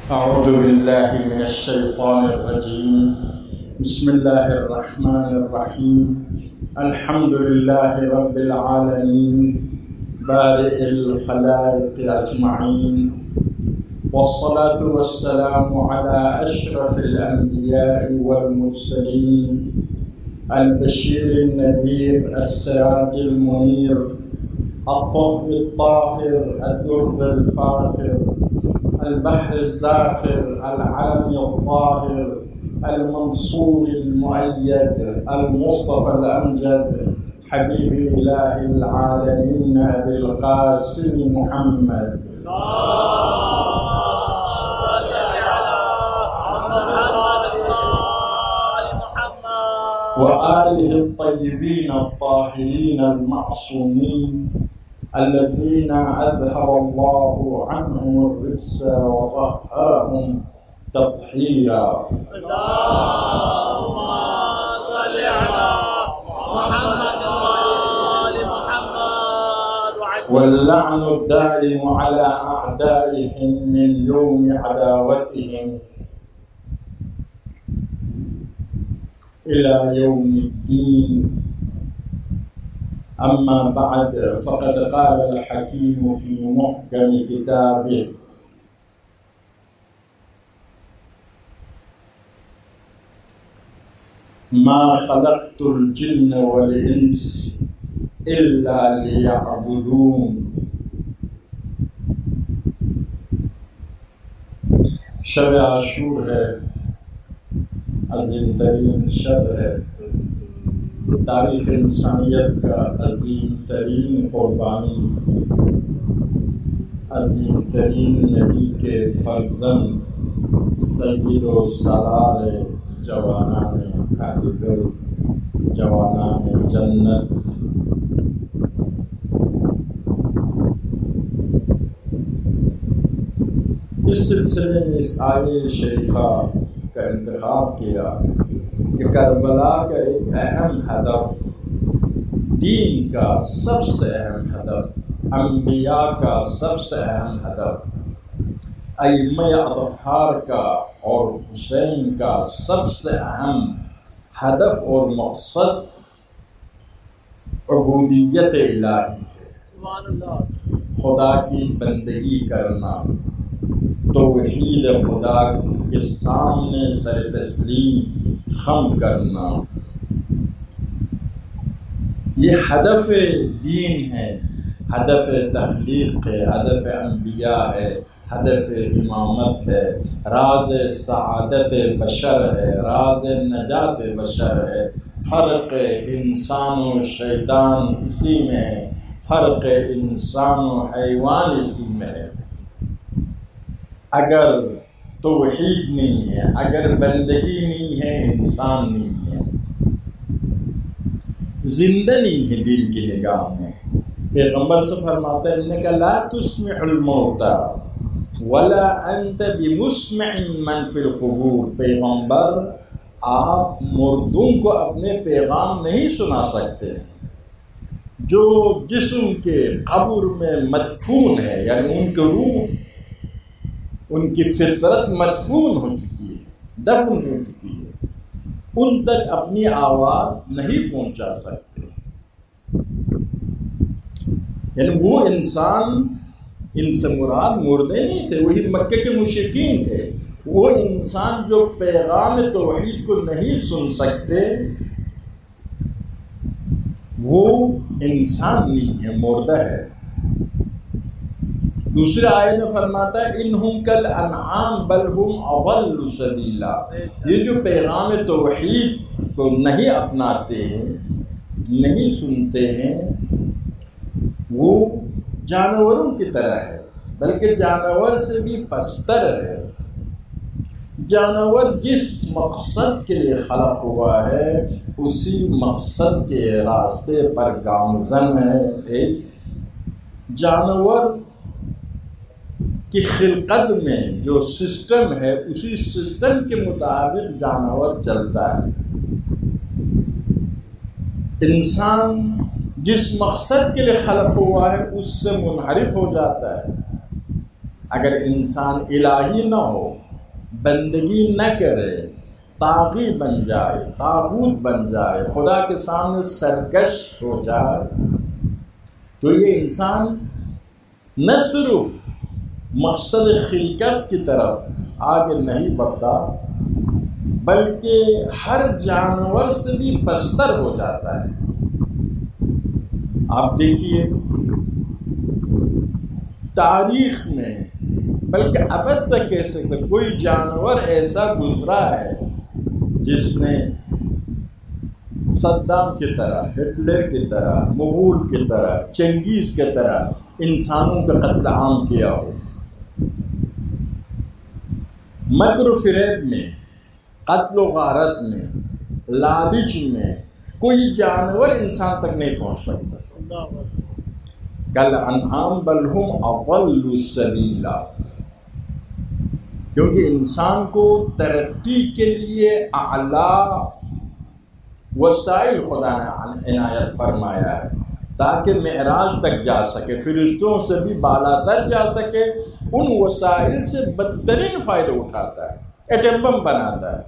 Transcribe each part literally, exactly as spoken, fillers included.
أعوذ بالله من الشيطان الرجيم. بسم الله الرحمن الرحيم. الحمد لله رب العالمين بارئ الخلائق أجمعين، والصلاة والسلام على أشرف الأنبياء والمرسلين، البشير النذير السراج المنير، الطهر الطاهر الدر الفاخر، البحر الزاخر العلم الظاهر، المنصور المؤيد، المصطفى الأمجد، حبيب إله العالمين أبي القاسم محمد وآله الطيبين الطاهرين المعصومين الذين أذهب الله عنهم الرجس وطهرهم تطهيرا. اللهم صل على محمد وآل محمد. واللعن الدائم على أعدائهم من يوم عداوتهم إلى يوم الدين. أما بعد، فقد قال الحكيم في محكم كتابه: ما خلقت الجن والإنس إلا ليعبدون. شب عاشور ہے، عظیم ترین شب ہے، تاریخ انسانیت کا عظیم ترین قربانی، عظیم ترین نبی کے فرزند، سید و سالار جوانان کاریگر، جوانان جنت، اس سلسلے میں اس آیے شریفہ کا انتخاب کیا کہ کربلا کا ایک اہم ہدف، دین کا سب سے اہم ہدف، انبیاء کا سب سے اہم ہدف، ائمہ اطہار کا اور حسین کا سب سے اہم ہدف اور مقصد عبودیت الہی ہے، خدا کی بندگی کرنا، توحید خدا کے سامنے سر تسلیم خم کرنا. یہ ہدف دین ہے، ہدف تخلیق ہے، ہدف انبیاء ہے، ہدف امامت ہے، راز سعادت بشر ہے، راز نجات بشر ہے. فرق انسان و شیطان اسی میں ہے، فرق انسان و حیوان اسی میں ہے. اگر توحید نہیں ہے، اگر بندگی نہیں ہے، انسان نہیں ہے، زندہ نہیں ہے دل کی نگاہ میں. پیغمبر سے فرماتا ہے: انک لا تسمع الموتى ولا انت بمسمع من فی القبور. پیغمبر آپ مردوں کو اپنے پیغام نہیں سنا سکتے جو جسم کے قبر میں مدفون ہے، یعنی ان کی روح، ان کی فطرت مدفون ہو چکی ہے، دفن ہو چکی ہے، ان تک اپنی آواز نہیں پہنچا سکتے. یعنی وہ انسان، ان سے مراد مردے نہیں تھے، وہی مکے کے مشرکین تھے. وہ انسان جو پیغام توحید کو نہیں سن سکتے، وہ انسان نہیں ہے، مردہ ہے. دوسرے آیت میں فرماتا ہے: انہم کالانعام بل ہم اضل سبیلا. یہ جو پیغام توحید کو نہیں اپناتے ہیں، نہیں سنتے ہیں، وہ جانوروں کی طرح ہے، بلکہ جانور سے بھی پستر ہے. جانور جس مقصد کے لیے خلق ہوا ہے اسی مقصد کے راستے پر گامزن ہے. ایک جانور کی خلقت میں جو سسٹم ہے، اسی سسٹم کے مطابق جانور چلتا ہے. انسان جس مقصد کے لیے خلق ہوا ہے اس سے منحرف ہو جاتا ہے. اگر انسان الہی نہ ہو، بندگی نہ کرے، طاغی بن جائے، طاغوت بن جائے، خدا کے سامنے سرکش ہو جائے، تو یہ انسان نہ صرف مقصد خلقت کی طرف آگے نہیں بڑھتا، بلکہ ہر جانور سے بھی پستر ہو جاتا ہے۔ آپ دیکھیے تاریخ میں، بلکہ ابد تک کہہ سکتے کوئی جانور ایسا گزرا ہے جس نے صدام کی طرح، ہٹلر کی طرح، مغول کی طرح، چنگیز کی طرح انسانوں کا قتل عام کیا ہو۔ مکر و فریب میں، قتل و غارت میں، لالچ میں کوئی جانور انسان تک نہیں پہنچ سکتا۔ کل انعام بل ہم اضل سبیلا، کیونکہ انسان کو ترقی کے لیے اعلیٰ وسائل خدا نے عنایت فرمایا ہے تاکہ معراج تک جا سکے، فرشتوں سے بھی بالا تر جا سکے۔ ان وسائل سے بدترین فائدہ اٹھاتا ہے، ایٹم بم بناتا ہے۔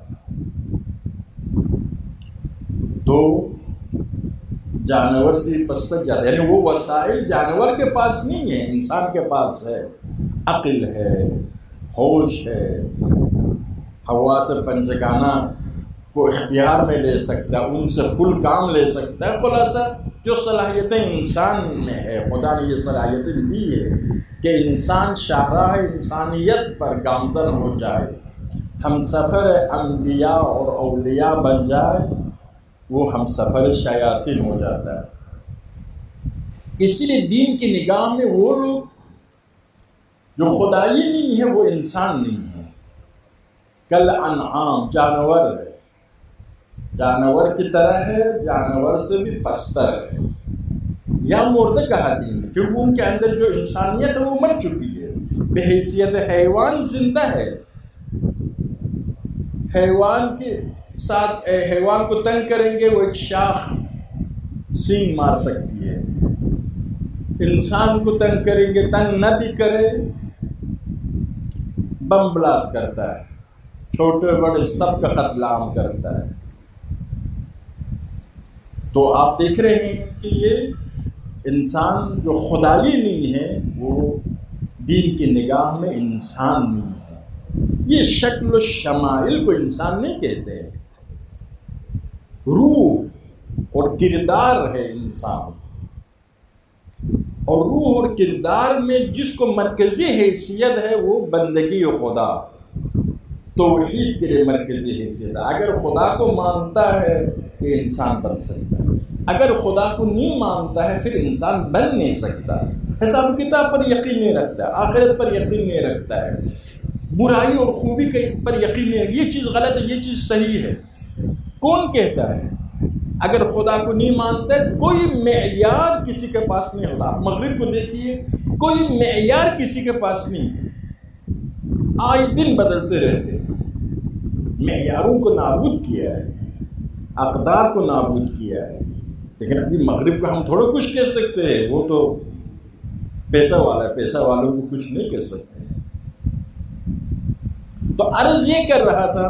تو جانور سے پستر جاتا ہے، یعنی وہ وسائل جانور کے پاس نہیں ہے، انسان کے پاس ہے۔ عقل ہے، ہوش ہے، حواس پنچگانہ کو اختیار میں لے سکتا ہے، ان سے فل کام لے سکتا ہے۔ خلاصہ جو صلاحیتیں انسان میں ہے، خدا نے یہ صلاحیتیں دی ہے کہ انسان شاہراہ انسانیت پر گامزن ہو جائے، ہم سفر انبیاء اور اولیاء بن جائے، وہ ہم سفر شیاطین ہو جاتا ہے۔ اسی لیے دین کی نگاہ میں وہ لوگ جو خدائی نہیں ہے وہ انسان نہیں ہے، کل انعام جانور ہے، جانور کی طرح ہے، جانور سے بھی پستر ہے، یا مردہ کہا دین ہے، کیونکہ ان کے اندر جو انسانیت ہے وہ مر چکی ہے، بے حیثیت حیوان زندہ ہے۔ حیوان کے ساتھ حیوان کو تنگ کریں گے، وہ ایک شاخ سینگ مار سکتی ہے۔ انسان کو تنگ کریں گے، تنگ نہ بھی کرے، بم بلاسٹ کرتا ہے، چھوٹے بڑے سب کا قتل عام کرتا ہے۔ تو آپ دیکھ رہے ہیں کہ یہ انسان جو خدائی نہیں ہے وہ دین کی نگاہ میں انسان نہیں ہے۔ یہ شکل و شمائل کو انسان نہیں کہتے، روح اور کردار ہے انسان، اور روح اور کردار میں جس کو مرکزی حیثیت ہے وہ بندگی و خدا، توحید کے لیے مرکزی حیثیت ہے۔ اگر خدا کو مانتا ہے کہ انسان بن سکتا ہے، اگر خدا کو نہیں مانتا ہے پھر انسان بن نہیں سکتا، حساب کتاب پر یقین نہیں رکھتا ہے، آخرت پر یقین نہیں رکھتا ہے، برائی اور خوبی پر یقین نہیں رکھتا، یہ چیز غلط ہے، یہ چیز صحیح ہے۔ کون کہتا ہے؟ اگر خدا کو نہیں مانتا ہے کوئی معیار کسی کے پاس نہیں ہوتا۔ آپ مغرب کو دیکھیے، کوئی معیار کسی کے پاس نہیں ہے، آئے دن بدلتے رہتے ہیں۔ معیاروں کو نابود کیا ہے، اقدار کو نابود کیا ہے، لیکن ابھی مغرب کو ہم تھوڑا کچھ کہہ سکتے ہیں، وہ تو پیسہ والا ہے، پیسہ والوں کو کچھ نہیں کہہ سکتے۔ تو عرض یہ کر رہا تھا،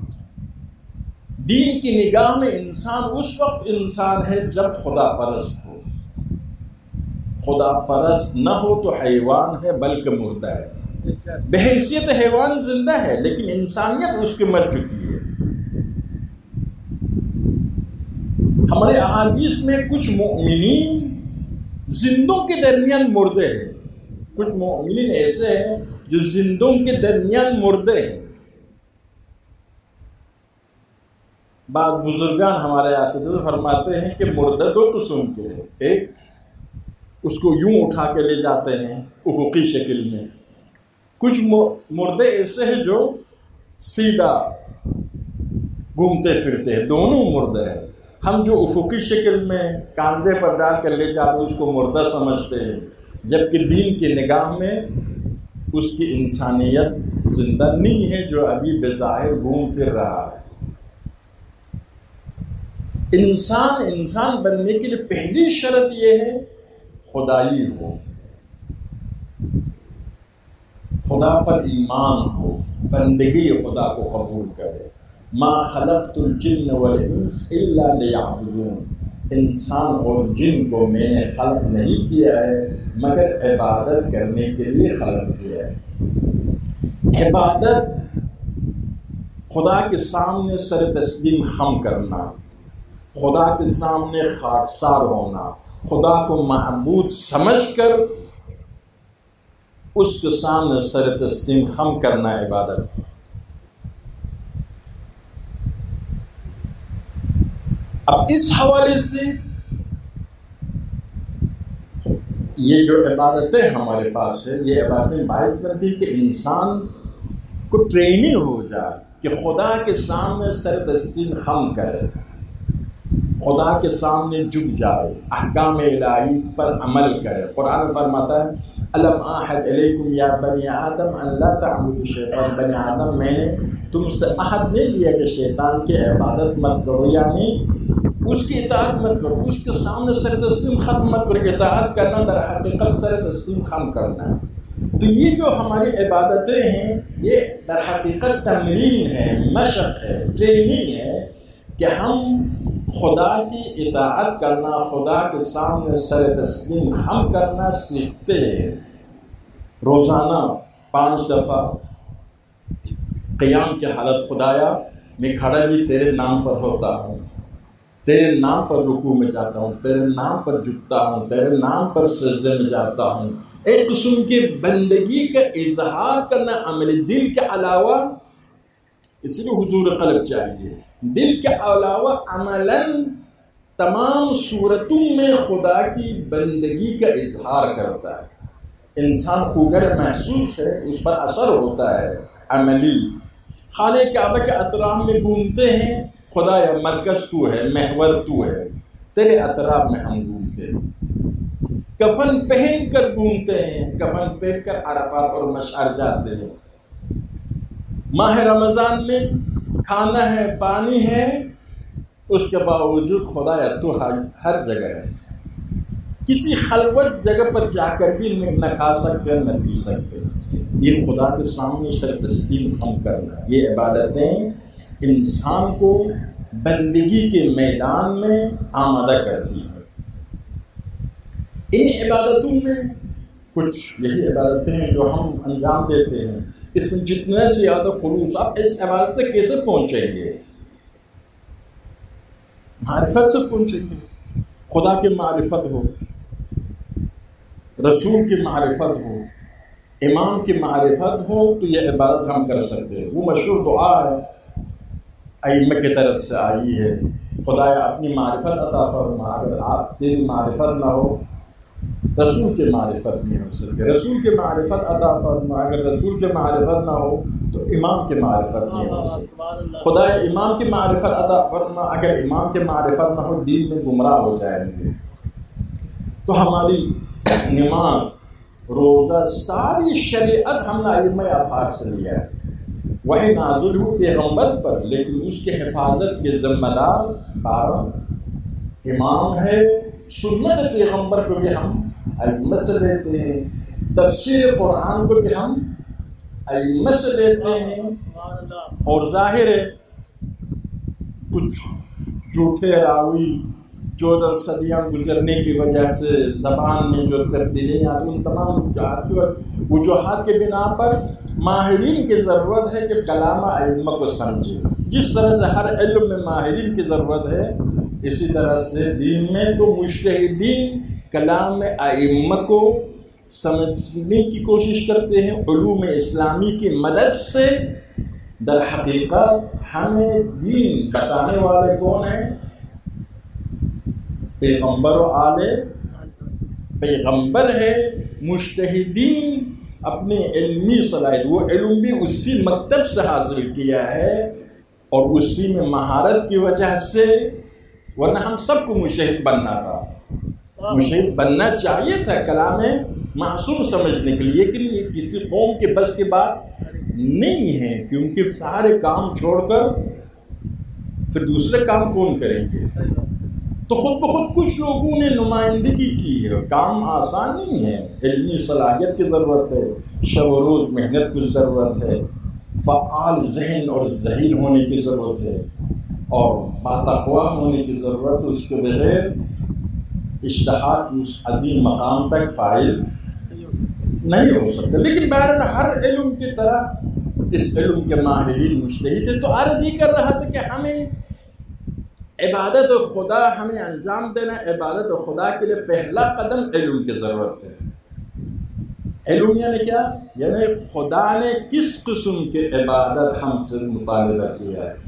دین کی نگاہ میں انسان اس وقت انسان ہے جب خدا پرست ہو، خدا پرست نہ ہو تو حیوان ہے بلکہ مردہ ہے۔ بحیثیت حیوان زندہ ہے لیکن انسانیت اس کی مر چکی ہے۔ ہمارے احادیث میں کچھ مومنین زندوں کے درمیان مردے ہیں، کچھ مومنین ایسے ہیں جو زندوں کے درمیان مردے ہیں۔ بعض بزرگان ہمارے اساتذہ فرماتے ہیں کہ مردہ دو قسم کے ہیں، ایک اس کو یوں اٹھا کے لے جاتے ہیں افقی شکل میں، کچھ مردے ایسے ہیں جو سیدھا گھومتے پھرتے ہیں، دونوں مردے ہیں۔ ہم جو افقی شکل میں کاندھے پر ڈال کر لے جاتے ہیں اس کو مردہ سمجھتے ہیں، جبکہ دین کی نگاہ میں اس کی انسانیت زندہ نہیں ہے، جو ابھی بظاہر گھوم پھر رہا ہے۔ انسان انسان بننے کے لیے پہلی شرط یہ ہے خدائی ہو، خدا پر ایمان ہو، بندگی خدا کو قبول کرے. ما خلقت الجن والانس الا لیعبدون، انسان اور جن کو میں نے خلق نہیں کیا ہے مگر عبادت کرنے کے لیے خلق کیا ہے. عبادت خدا کے سامنے سر تسلیم خم کرنا، خدا کے سامنے خاکسار ہونا، خدا کو معبود سمجھ کر اس کے سامنے سر تسلیم خم کرنا عبادت. اب اس حوالے سے یہ جو عبادتیں ہمارے پاس ہے، یہ عبادتیں باعث بنتی ہے کہ انسان کو ٹریننگ ہو جائے کہ خدا کے سامنے سر تسلیم خم کرے، خدا کے سامنے جھک جائے، احکام الہی پر عمل کرے. قرآن فرماتا ہے الم اعہد الیکم یا بنی آدم ان لا تعبدوا الشیطان، بنی آدم میں نے تم سے عہد نہیں لیا کہ شیطان کی عبادت مت کرو، یعنی اس کی اطاعت مت کرو، اس کے سامنے سر تسلیم خم مت کرو. اطاعت کرنا در حقیقت سر تسلیم خم کرنا ہے. تو یہ جو ہماری عبادتیں ہیں یہ در حقیقت تمرین ہے، مشق ہے، ٹریننگ ہے کہ ہم خدا کی اطاعت کرنا، خدا کے سامنے سر تسلیم خم کرنا سیکھتے ہیں. روزانہ پانچ دفعہ قیام کی حالت، خدایا میں کھڑا بھی تیرے نام پر ہوتا ہوں، تیرے نام پر رکوع میں جاتا ہوں، تیرے نام پر جھکتا ہوں، تیرے نام پر سجدے میں جاتا ہوں. ایک قسم کی بندگی کا اظہار کرنا عمل دل کے علاوہ، اس لیے حضور قلب چاہیے. دل کے علاوہ عملاً تمام صورتوں میں خدا کی بندگی کا اظہار کرتا ہے. انسان خوگر محسوس ہے، اس پر اثر ہوتا ہے عملی. خانہ کعبہ کے اطراف میں گھومتے ہیں، خدا یا مرکز تو ہے، محور تو ہے، تیرے اطراف میں ہم گھومتے ہیں. کفن پہن کر گھومتے ہیں، کفن پہن کر عرفات اور مشعر جاتے ہیں. ماہ رمضان میں کھانا ہے، پانی ہے، اس کے باوجود خدا یا تو ہر جگہ ہے. کسی خلوت جگہ پر جا کر بھی نہ کھا سکتے نہ پی سکتے. یہ خدا کے سامنے سر تسلیم خم کرنا، یہ عبادتیں انسان کو بندگی کے میدان میں آمادہ کرتی ہیں. ان عبادتوں میں کچھ یہی عبادتیں ہیں جو ہم انجام دیتے ہیں، اس میں جتنا زیادہ خلوص. آپ اس عبادت تک کیسے پہنچیں گے؟ معرفت سے پہنچیں گے. خدا کی معرفت ہو، رسول کی معرفت ہو، امام کی معرفت ہو تو یہ عبادت ہم کر سکتے ہیں. وہ مشہور دعا ہے، ائمہ کی طرف سے آئی ہے، خدایا اپنی معرفت عطا فرما. اگر آپ تیری معرفت نہ ہو رسول کی معرفت نہیں ہو سکتی. رسول کی معرفت عطا فرما، اگر رسول کی معرفت نہ ہو تو امام کی معرفت نہیں ہو سکتی. خدایا امام کی معرفت عطا فرما، اگر امام کی معرفت نہ ہو دین میں گمراہ ہو جائیں گے. تو ہماری نماز، روزہ، ساری شریعت ہم نے ائمہ افاضل سے لیا ہے. وہی نازل ہو پیغمبر پر، لیکن اس کے حفاظت کے ذمہ دار بارہ امام ہے. سنت پیغمبر کو بھی ہم ائمہ سے لیتے ہیں، تفسیر قرآن کو بھی ہم ائمہ سے لیتے ہیں. اور ظاہر ہے کچھ جھوٹے راوی چودہ صدیاں گزرنے کی وجہ سے زبان میں جو تبدیلیاں آتی، ان تمام وجوہات کے بنا پر ماہرین کی ضرورت ہے کہ کلام ائمہ کو سمجھے. جس طرح سے ہر علم میں ماہرین کی ضرورت ہے، اسی طرح سے دین میں تو مجتہدین کلام ائمہ کو سمجھنے کی کوشش کرتے ہیں. علوم اسلامی کی مدد سے در حقیقت ہمیں دین بتانے والے کون ہیں؟ پیغمبر و آل پیغمبر ہے. مجتہدین اپنے علمی صلاحیت، وہ علم بھی اسی مکتب سے حاصل کیا ہے اور اسی میں مہارت کی وجہ سے، ورنہ ہم سب کو مجتہد بننا تھا. مجتہد بننا چاہیے تھا کلام معصوم سمجھنے کے لیے، لیکن یہ کسی قوم کے بس کی بات نہیں ہے، کیونکہ سارے کام چھوڑ کر پھر دوسرے کام کون کریں گے؟ تو خود بخود کچھ لوگوں نے نمائندگی کی ہے. کام آسان نہیں ہے، علمی صلاحیت کی ضرورت ہے، شب و روز محنت کی ضرورت ہے، فعال ذہن اور ذہین ہونے کی ضرورت ہے، اور باتقوا ہونے کی ضرورت ہے. اس کے بغیر اجتہاد اس عظیم مقام تک فائز نہیں ہو سکتا. لیکن بہرحال ہر علم کی طرح اس علم کے ماہرین مجتہد تھے. تو عرض یہ کر رہا تھا کہ ہمیں عبادت خدا ہمیں انجام دینا، عبادت خدا کے لیے پہلا قدم علم کی ضرورت ہے. علم یعنی کیا؟ یعنی خدا نے کس قسم کی عبادت ہم سے مطالبہ کیا ہے.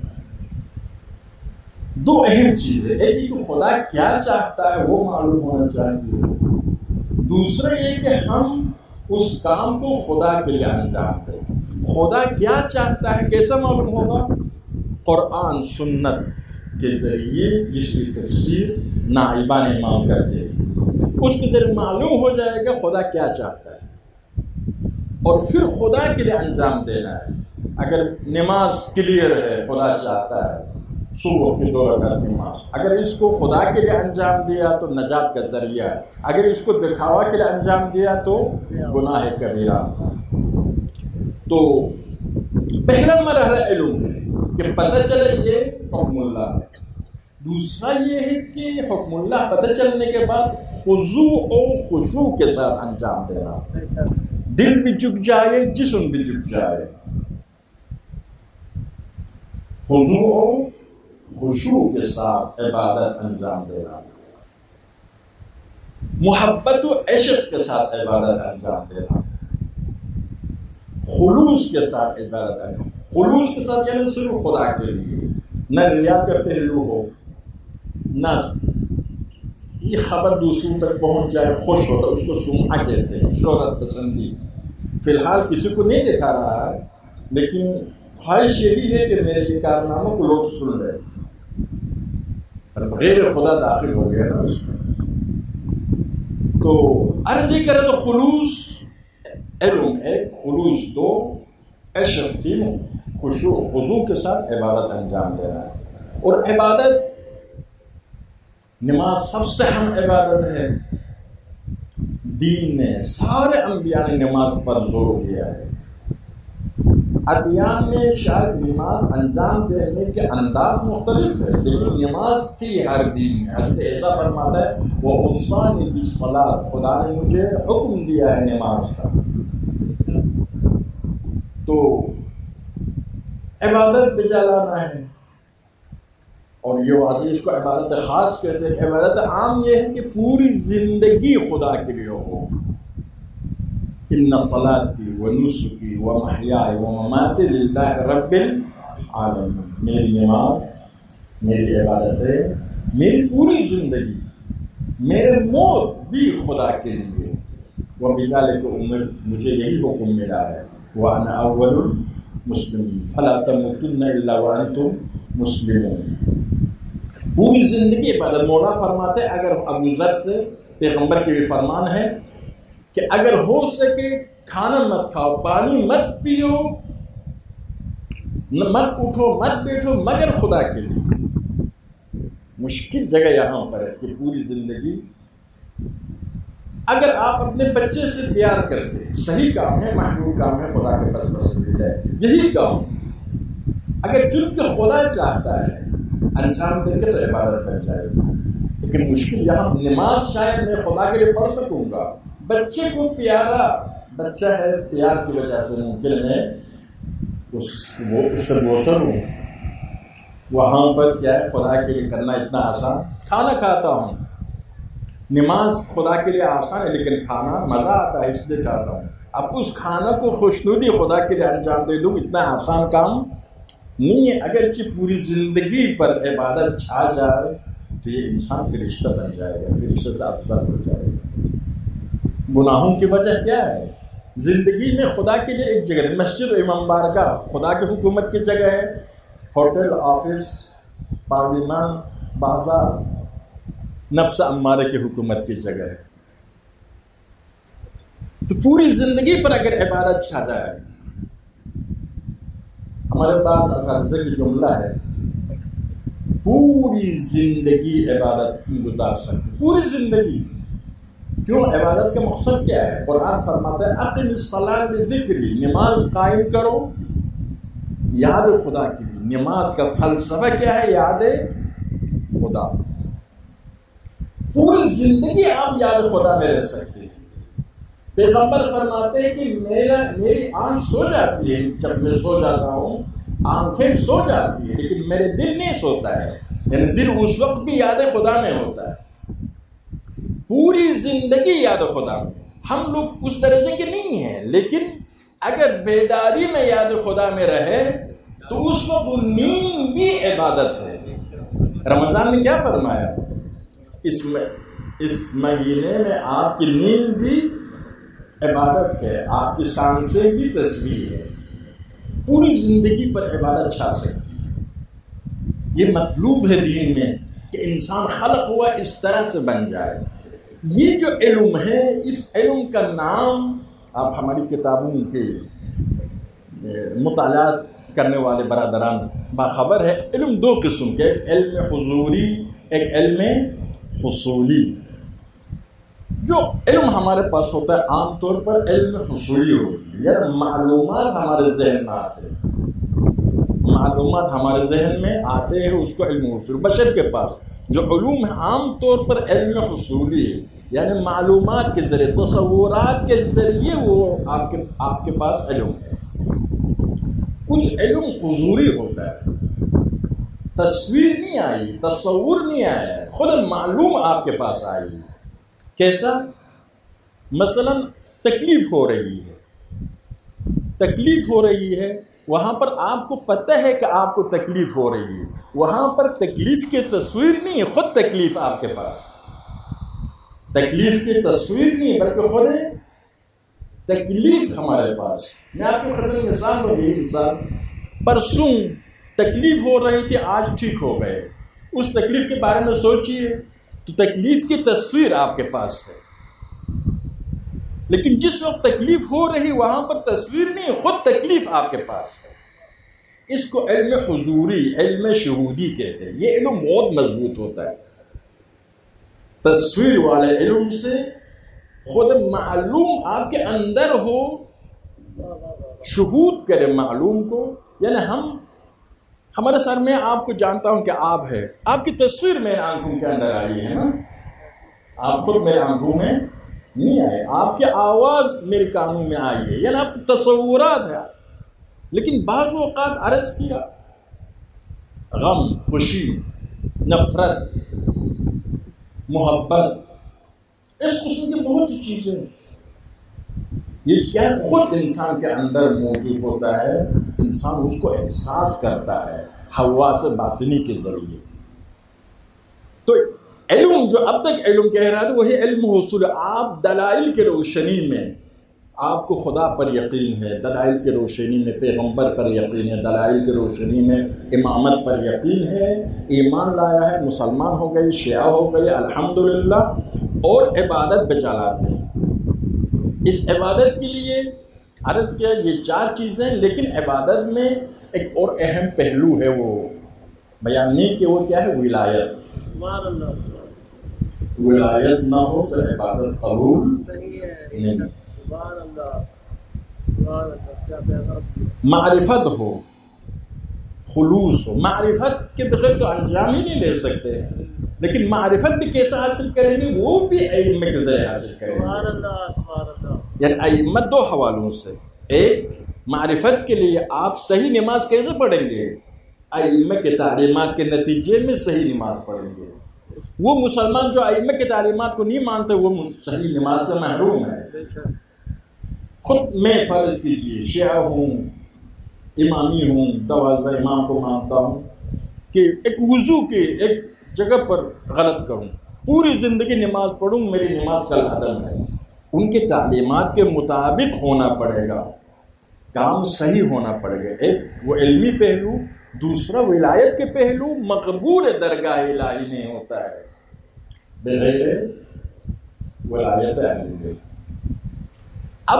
دو اہم چیزیں، ایک کہ خدا کیا چاہتا ہے وہ معلوم ہونا چاہیے، دوسرا یہ کہ ہم اس کام کو خدا کے لیے انجام دیں. خدا کیا چاہتا ہے کیسا معلوم ہوگا؟ قرآن سنت کے ذریعے جس کی تفسیر نائبان امام کرتے ہیں اس کے ذریعے معلوم ہو جائے گا خدا کیا چاہتا ہے، اور پھر خدا کے لیے انجام دینا ہے. اگر نماز کلیئر ہے، خدا چاہتا ہے صبح کی دو رکعت نماز، اگر اس کو خدا کے لیے انجام دیا تو نجات کا ذریعہ ہے، اگر اس کو دکھاوا کے لیے انجام دیا تو گناہ کبیرہ. تو پہلا مرحلہ علم ہے کہ پتہ چلے یہ حکم اللہ ہے. دوسرا یہ ہے کہ حکم اللہ پتہ چلنے کے بعد خضوع و خشوع کے ساتھ انجام دینا. دل بھی جھک جائے، جسم بھی جھک جائے. خضوع و خشوع کے ساتھ عبادت انجام دینا، محبت و عشق کے ساتھ عبادت انجام دینا، خلوص کے ساتھ عبادت انجام. خلوص کے ساتھ یعنی صرف خدا کے لیے، نہ ریا کا پہلو ہو، نہ یہ خبر دوسروں تک پہنچ جائے خوش ہوتا، اس کو سمعہ کہتے ہیں، شہرت پسندی. فی الحال کسی کو نہیں دکھا رہا ہے لیکن خواہش یہی ہے کہ میرے یہ کارناموں کو لوگ سن لیں. غیر خدا داخل ہو گیا نا اس میں. تو عرض یہ کرے تو خلوص علم ایک، خلوص دو، عشق تین، خشوع خضوع کے ساتھ عبادت انجام دینا ہے. اور عبادت نماز سب سے اہم عبادت ہے. دین نے سارے انبیاء نے نماز پر زور دیا ہے. ادیان میں شاید نماز انجام دینے کے انداز مختلف ہے لیکن نماز تھی ہر دین میں. حضرت ایسا فرماتا ہے وہ اوصانی بالصلاۃ، خدا نے مجھے حکم دیا ہے نماز کا. تو عبادت بجا لانا ہے، اور یہ واضح اس کو عبادت خاص کہتے ہیں. عبادت عام یہ ہے کہ پوری زندگی خدا کے لیے ہو. ان صلاتی و نسکی و محیائی و مماتی للہ رب العالمین. میری نماز، میری عبادتیں، میری پوری زندگی، میرے موت بھی خدا کے لیے. وبذلک امرت، مجھے یہی حکم ملا ہے. وانا اول المسلمین فلا تموتن الا وانتم مسلمون. پوری زندگی عبادت. مولا فرماتے ہیں اگر ابو ذر سے پیغمبر کے بھی فرمان ہے کہ اگر ہو سکے کھانا مت کھاؤ، پانی مت پیو، مت اٹھو، مت بیٹھو مگر خدا کے لیے. مشکل جگہ یہاں پر ہے کہ پوری زندگی اگر آپ اپنے بچے سے پیار کرتے ہیں، صحیح کام ہے، محبوب کام ہے، خدا کے پاس پسندیدہ ہے، یہی کام اگر چن کے خدا چاہتا ہے انجام دیں گے تو عبادت بن جائے گی. لیکن مشکل یہاں نماز شاید میں خدا کے لیے پڑھ سکوں گا، بچے کو پیارا بچہ ہے، پیار کی وجہ سے ممکن ہے اس وہ اس سے بوسر ہوں. وہاں پر کیا ہے خدا کے لیے کرنا اتنا آسان. کھانا کھاتا ہوں، نماز خدا کے لیے آسان ہے لیکن کھانا مزہ آتا ہے اس لیے چاہتا ہوں. اب اس کھانا کو خوشنودی خدا کے لیے انجام دے دوں، اتنا آسان کام نہیں ہے. اگرچہ پوری زندگی پر عبادت چھا جائے تو یہ انسان فرشتہ بن جائے گا، فرشتہ سے افضل ہو جائے گا. گناہوں کی وجہ کیا ہے؟ زندگی میں خدا کے لیے ایک جگہ، مسجد و امام بارگاہ خدا کی حکومت کی جگہ ہے، ہوٹل، آفس، پارلیمان، بازار نفس امارہ کی حکومت کی جگہ ہے. تو پوری زندگی پر اگر عبادت چھا جائے، ہمارے پاس اساتذہ کی جملہ ہے پوری زندگی عبادت گزار سکتے، پوری زندگی. کیوں؟ عبادت کا مقصد کیا ہے؟ قرآن فرماتا ہے اقم الصلاۃ لذکری، نماز قائم کرو یاد خدا کے لیے. نماز کا فلسفہ کیا ہے؟ یاد خدا. پوری زندگی آپ یاد خدا میں رہ سکتے ہیں. پیغمبر فرماتے ہیں کہ میرا میری آنکھ سو جاتی ہے، جب میں سو جاتا ہوں آنکھیں سو جاتی ہے، لیکن میرے دل نہیں سوتا ہے. یعنی دل اس وقت بھی یاد خدا میں ہوتا ہے. پوری زندگی یاد خدا میں. ہم لوگ اس درجے کے نہیں ہیں، لیکن اگر بیداری میں یاد خدا میں رہے تو اس وقت نیند بھی عبادت ہے. رمضان نے کیا فرمایا؟ اس میں اس مہینے میں آپ کی نیند بھی عبادت ہے، آپ کی سانسیں بھی تسبیح ہے. پوری زندگی پر عبادت چھا سکتی ہے. یہ مطلوب ہے دین میں کہ انسان خلق ہوا اس طرح سے بن جائے. یہ جو علم ہے، اس علم کا نام آپ ہماری کتابوں کے مطالعات کرنے والے برادران باخبر ہے. علم دو قسم کے، ایک علم حضوری، ایک علم حصولی. جو علم ہمارے پاس ہوتا ہے عام طور پر علم حصولی ہوتی ہے، یعنی معلومات ہمارے ذہن میں آتے ہیں، معلومات ہمارے ذہن میں آتے ہیں، اس کو علم حصولی. بشر کے پاس جو علوم ہے عام طور پر علم حصولی ہے، یعنی معلومات کے ذریعے، تصورات کے ذریعے وہ آپ کے آپ کے پاس علم ہے. کچھ علم حضوری ہوتا ہے، تصویر نہیں آئی، تصور نہیں آیا، خود معلوم آپ کے پاس آئی. کیسا؟ مثلا تکلیف ہو رہی ہے، تکلیف ہو رہی ہے، وہاں پر آپ کو پتہ ہے کہ آپ کو تکلیف ہو رہی ہے، وہاں پر تکلیف کی تصویر نہیں ہے، خود تکلیف آپ کے پاس. تکلیف کی تصویر نہیں بلکہ خود ہے تکلیف ہمارے پاس. میں آپ کو خطر مثال دوں گی. انسان پرسوں تکلیف ہو رہی تھی، آج ٹھیک ہو گئے. اس تکلیف کے بارے میں سوچئے تو تکلیف کی تصویر آپ کے پاس ہے، لیکن جس وقت تکلیف ہو رہی وہاں پر تصویر نہیں، خود تکلیف آپ کے پاس ہے. اس کو علم حضوری، علم شہودی کہتے ہیں. یہ علم بہت مضبوط ہوتا ہے. تصویر والے علم سے خود معلوم آپ کے اندر ہو، شہود کرے معلوم کو. یعنی ہم ہمارے سر میں آپ کو جانتا ہوں کہ آپ ہے، آپ کی تصویر میرے آنکھوں کے اندر آئی ہے نا، آپ خود میرے آنکھوں میں نہیں آئے. آپ کی آواز میرے کانوں میں آئی ہے، یعنی آپ کی تصورات ہے. لیکن بعض اوقات عرض کیا غم، خوشی، نفرت، محبت، اس قسم کی بہت سی چیزیں یہ کیا خود انسان کے اندر موجود ہوتا ہے. انسان اس کو احساس کرتا ہے حواس باطنی کے ذریعے. تو علم جو اب تک علم کہہ رہا تھا وہی علم حصول. آپ دلائل کے روشنی میں آپ کو خدا پر یقین ہے، دلائل کے روشنی میں پیغمبر پر یقین ہے، دلائل کے روشنی میں امامت پر یقین ہے، ایمان لایا ہے، مسلمان ہو گئے، شیعہ ہو گئے الحمدللہ، اور عبادت بچا لاتے ہیں. اس عبادت کے لیے عرض کیا یہ چار چیزیں، لیکن عبادت میں ایک اور اہم پہلو ہے وہ بیان نہیں کہ وہ کیا ہے؟ ولایت. ولایت نہ ہو تو عبادت قبول نہیں. معرفت ہو، خلوص ہو. معرفت کے بغیر تو انجام ہی نہیں لے سکتے، لیکن معرفت بھی کیسا حاصل کریں گے؟ وہ بھی ائمہ کے ذریعے حاصل کریں گے. یعنی ائمہ دو حوالوں سے. ایک معرفت کے لیے آپ صحیح نماز کیسے پڑھیں گے؟ ائمہ کے تعلیمات کے نتیجے میں صحیح نماز پڑھیں گے. وہ مسلمان جو ائمہ کے تعلیمات کو نہیں مانتے وہ صحیح نماز سے محروم ہے. خود میں فرض کیجیے شیعہ ہوں، امامی ہوں، دوازہ امام کو مانتا ہوں، کہ ایک وضو کے ایک جگہ پر غلط کروں، پوری زندگی نماز پڑھوں، میری نماز کا عدم ہے. ان کے تعلیمات کے مطابق ہونا پڑے گا، کام صحیح ہونا پڑے گا. ایک وہ علمی پہلو، دوسرا ولایت کے پہلو. مقبول درگاہ الہی نہیں ہوتا ہے بغیر ولایت الہی. اب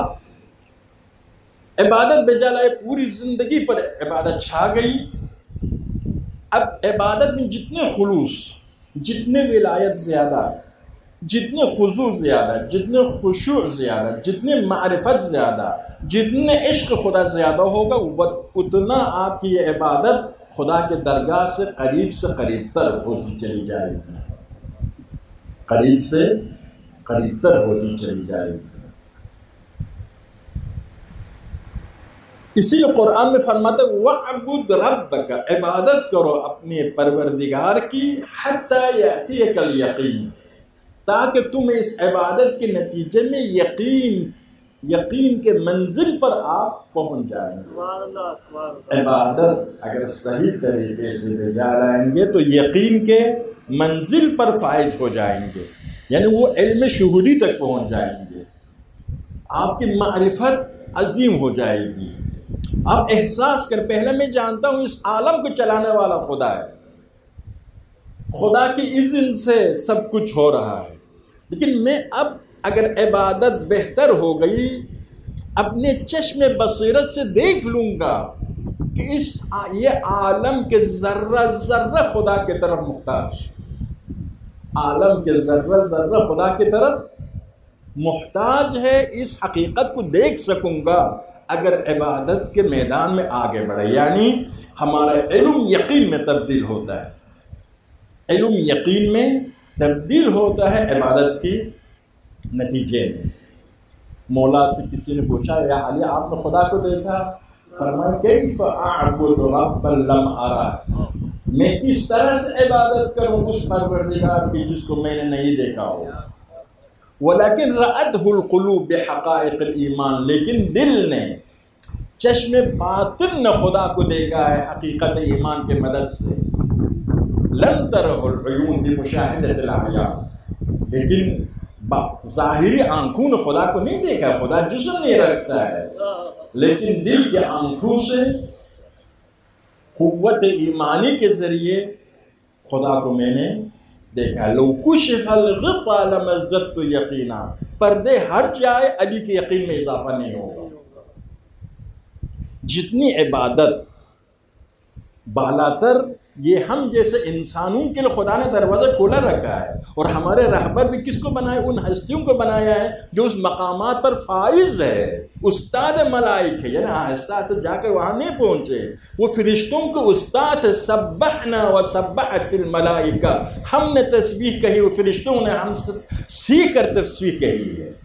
عبادت بجا لائے، پوری زندگی پر عبادت چھا گئی. اب عبادت میں جتنے خلوص، جتنے ولایت زیادہ، جتنے خضوع زیادہ، جتنے خشوع زیادہ، جتنے معرفت زیادہ، جتنے عشق خدا زیادہ ہوگا، اتنا آپ کی یہ عبادت خدا کے درگاہ سے قریب سے قریب تر ہوتی چلی جائے گی، قریب سے قریب تر ہوتی چلی جائے گی۔ اسی لیے قرآن میں فرماتا ہے وَعْبُدْ رَبَّكَ، عبادت کرو اپنے پروردگار کی حَتَّى يَأْتِيَكَ الْيَقِينُ، تاکہ تم اس عبادت کے نتیجے میں یقین یقین کے منزل پر آپ پہنچ جائیں گے۔ عبادت اگر صحیح طریقے سے لے جا رہیں گے تو یقین کے منزل پر فائز ہو جائیں گے، یعنی وہ علم شہودی تک پہنچ جائیں گے، آپ کی معرفت عظیم ہو جائے گی، آپ احساس کر پہلے میں جانتا ہوں اس عالم کو چلانے والا خدا ہے، خدا کی اذن سے سب کچھ ہو رہا ہے، لیکن میں اب اگر عبادت بہتر ہو گئی اپنے چشم بصیرت سے دیکھ لوں گا کہ اس یہ عالم کے ذرہ ذرہ خدا کی طرف محتاج، عالم کے ذرہ ذرہ خدا کی طرف محتاج ہے، اس حقیقت کو دیکھ سکوں گا اگر عبادت کے میدان میں آگے بڑھے، یعنی ہمارا علم یقین میں تبدیل ہوتا ہے، علم یقین میں تبدیل ہوتا ہے عبادت کی نتیجے میں۔ مولا سے کسی نے پوچھا یا علی آپ نے خدا کو دیکھا؟ فرمایا کیف اعبد ربا لم ارہ، میں کس طرح سے عبادت کروں اس پروردگار کی جس کو میں نے نہیں دیکھا ہو۔ ولیکن رأته القلوب بحقائق الایمان، لیکن دل نے چشم باطن نے خدا کو دیکھا ہے حقیقت ایمان کے مدد سے۔ لم ترہ العیون بمشاہدۃ الاعیان، لیکن ظاہری آنکھوں نے خدا کو نہیں دیکھا، خدا جسم نہیں رکھتا ہے، لیکن دل کے آنکھوں سے قوت ایمانی کے ذریعے خدا کو میں نے دیکھا۔ لو کشف الغطاء لمزددت یقینا، پردے ہٹ جائے علی کے یقین میں اضافہ نہیں ہوگا۔ جتنی عبادت بالاتر، یہ ہم جیسے انسانوں کے لیے خدا نے دروازہ کھولا رکھا ہے، اور ہمارے رہبر بھی کس کو بنایا؟ ان ہستیوں کو بنایا ہے جو اس مقامات پر فائز ہے، استاد ملائک ہے، یعنی آہستہ سے جا کر وہاں نہیں پہنچے، وہ فرشتوں کو استاد ہے۔ سبحنا و سبحت الملائکہ، ہم نے تسبیح کہی، وہ فرشتوں نے ہم سے سیکھ کر تسبیح کہی ہے۔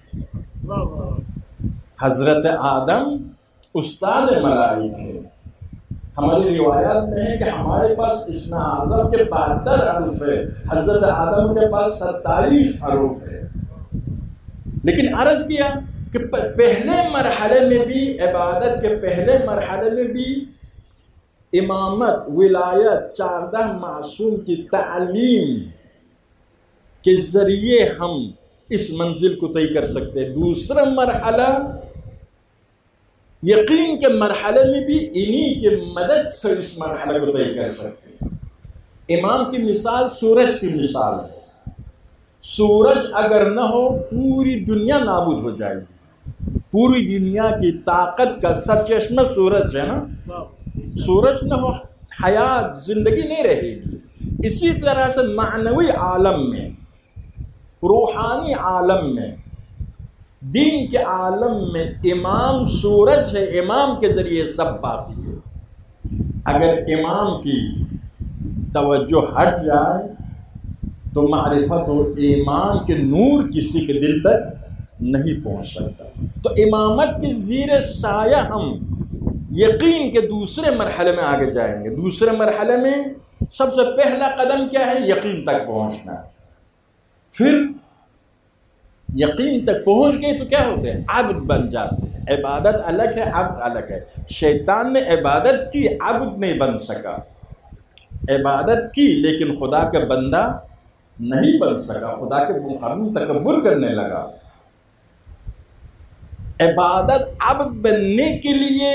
حضرت آدم استاد ملائک ہے۔ ہماری روایات میں ہے کہ ہمارے پاس اسم اعظم کے بہتر حروف ہے، حضرت آدم کے پاس ستائیس حروف ہے، لیکن عرض کیا کہ پہلے مرحلے میں بھی، عبادت کے پہلے مرحلے میں بھی امامت، ولایت، چاردہ معصوم کی تعلیم کے ذریعے ہم اس منزل کو طے کر سکتے ہیں۔ دوسرا مرحلہ یقین کے مرحلے میں بھی انہی کی مدد سے اس مرحلے کو طے کر سکتے ہیں۔ امام کی مثال سورج کی مثال ہے، سورج اگر نہ ہو پوری دنیا نابود ہو جائے گی، پوری دنیا کی طاقت کا سرچشمہ سورج ہے نا، سورج نہ ہو حیات، زندگی نہیں رہے گی۔ اسی طرح سے معنوی عالم میں، روحانی عالم میں، دین کے عالم میں امام سورج ہے، امام کے ذریعے سب باقی ہے۔ اگر امام کی توجہ ہٹ جائے تو معرفت و ایمان کے نور کسی کے دل تک نہیں پہنچ سکتا۔ تو امامت کے زیر سایہ ہم یقین کے دوسرے مرحلے میں آگے جائیں گے۔ دوسرے مرحلے میں سب سے پہلا قدم کیا ہے؟ یقین تک پہنچنا۔ پھر یقین تک پہنچ گئے تو کیا ہوتے ہیں؟ عبد بن جاتے ہیں۔ عبادت الگ ہے، عبد الگ ہے۔ شیطان نے عبادت کی، عبد نہیں بن سکا، عبادت کی لیکن خدا کا بندہ نہیں بن سکا، خدا کے مقابل تکبر کرنے لگا۔ عبادت عبد بننے کے لیے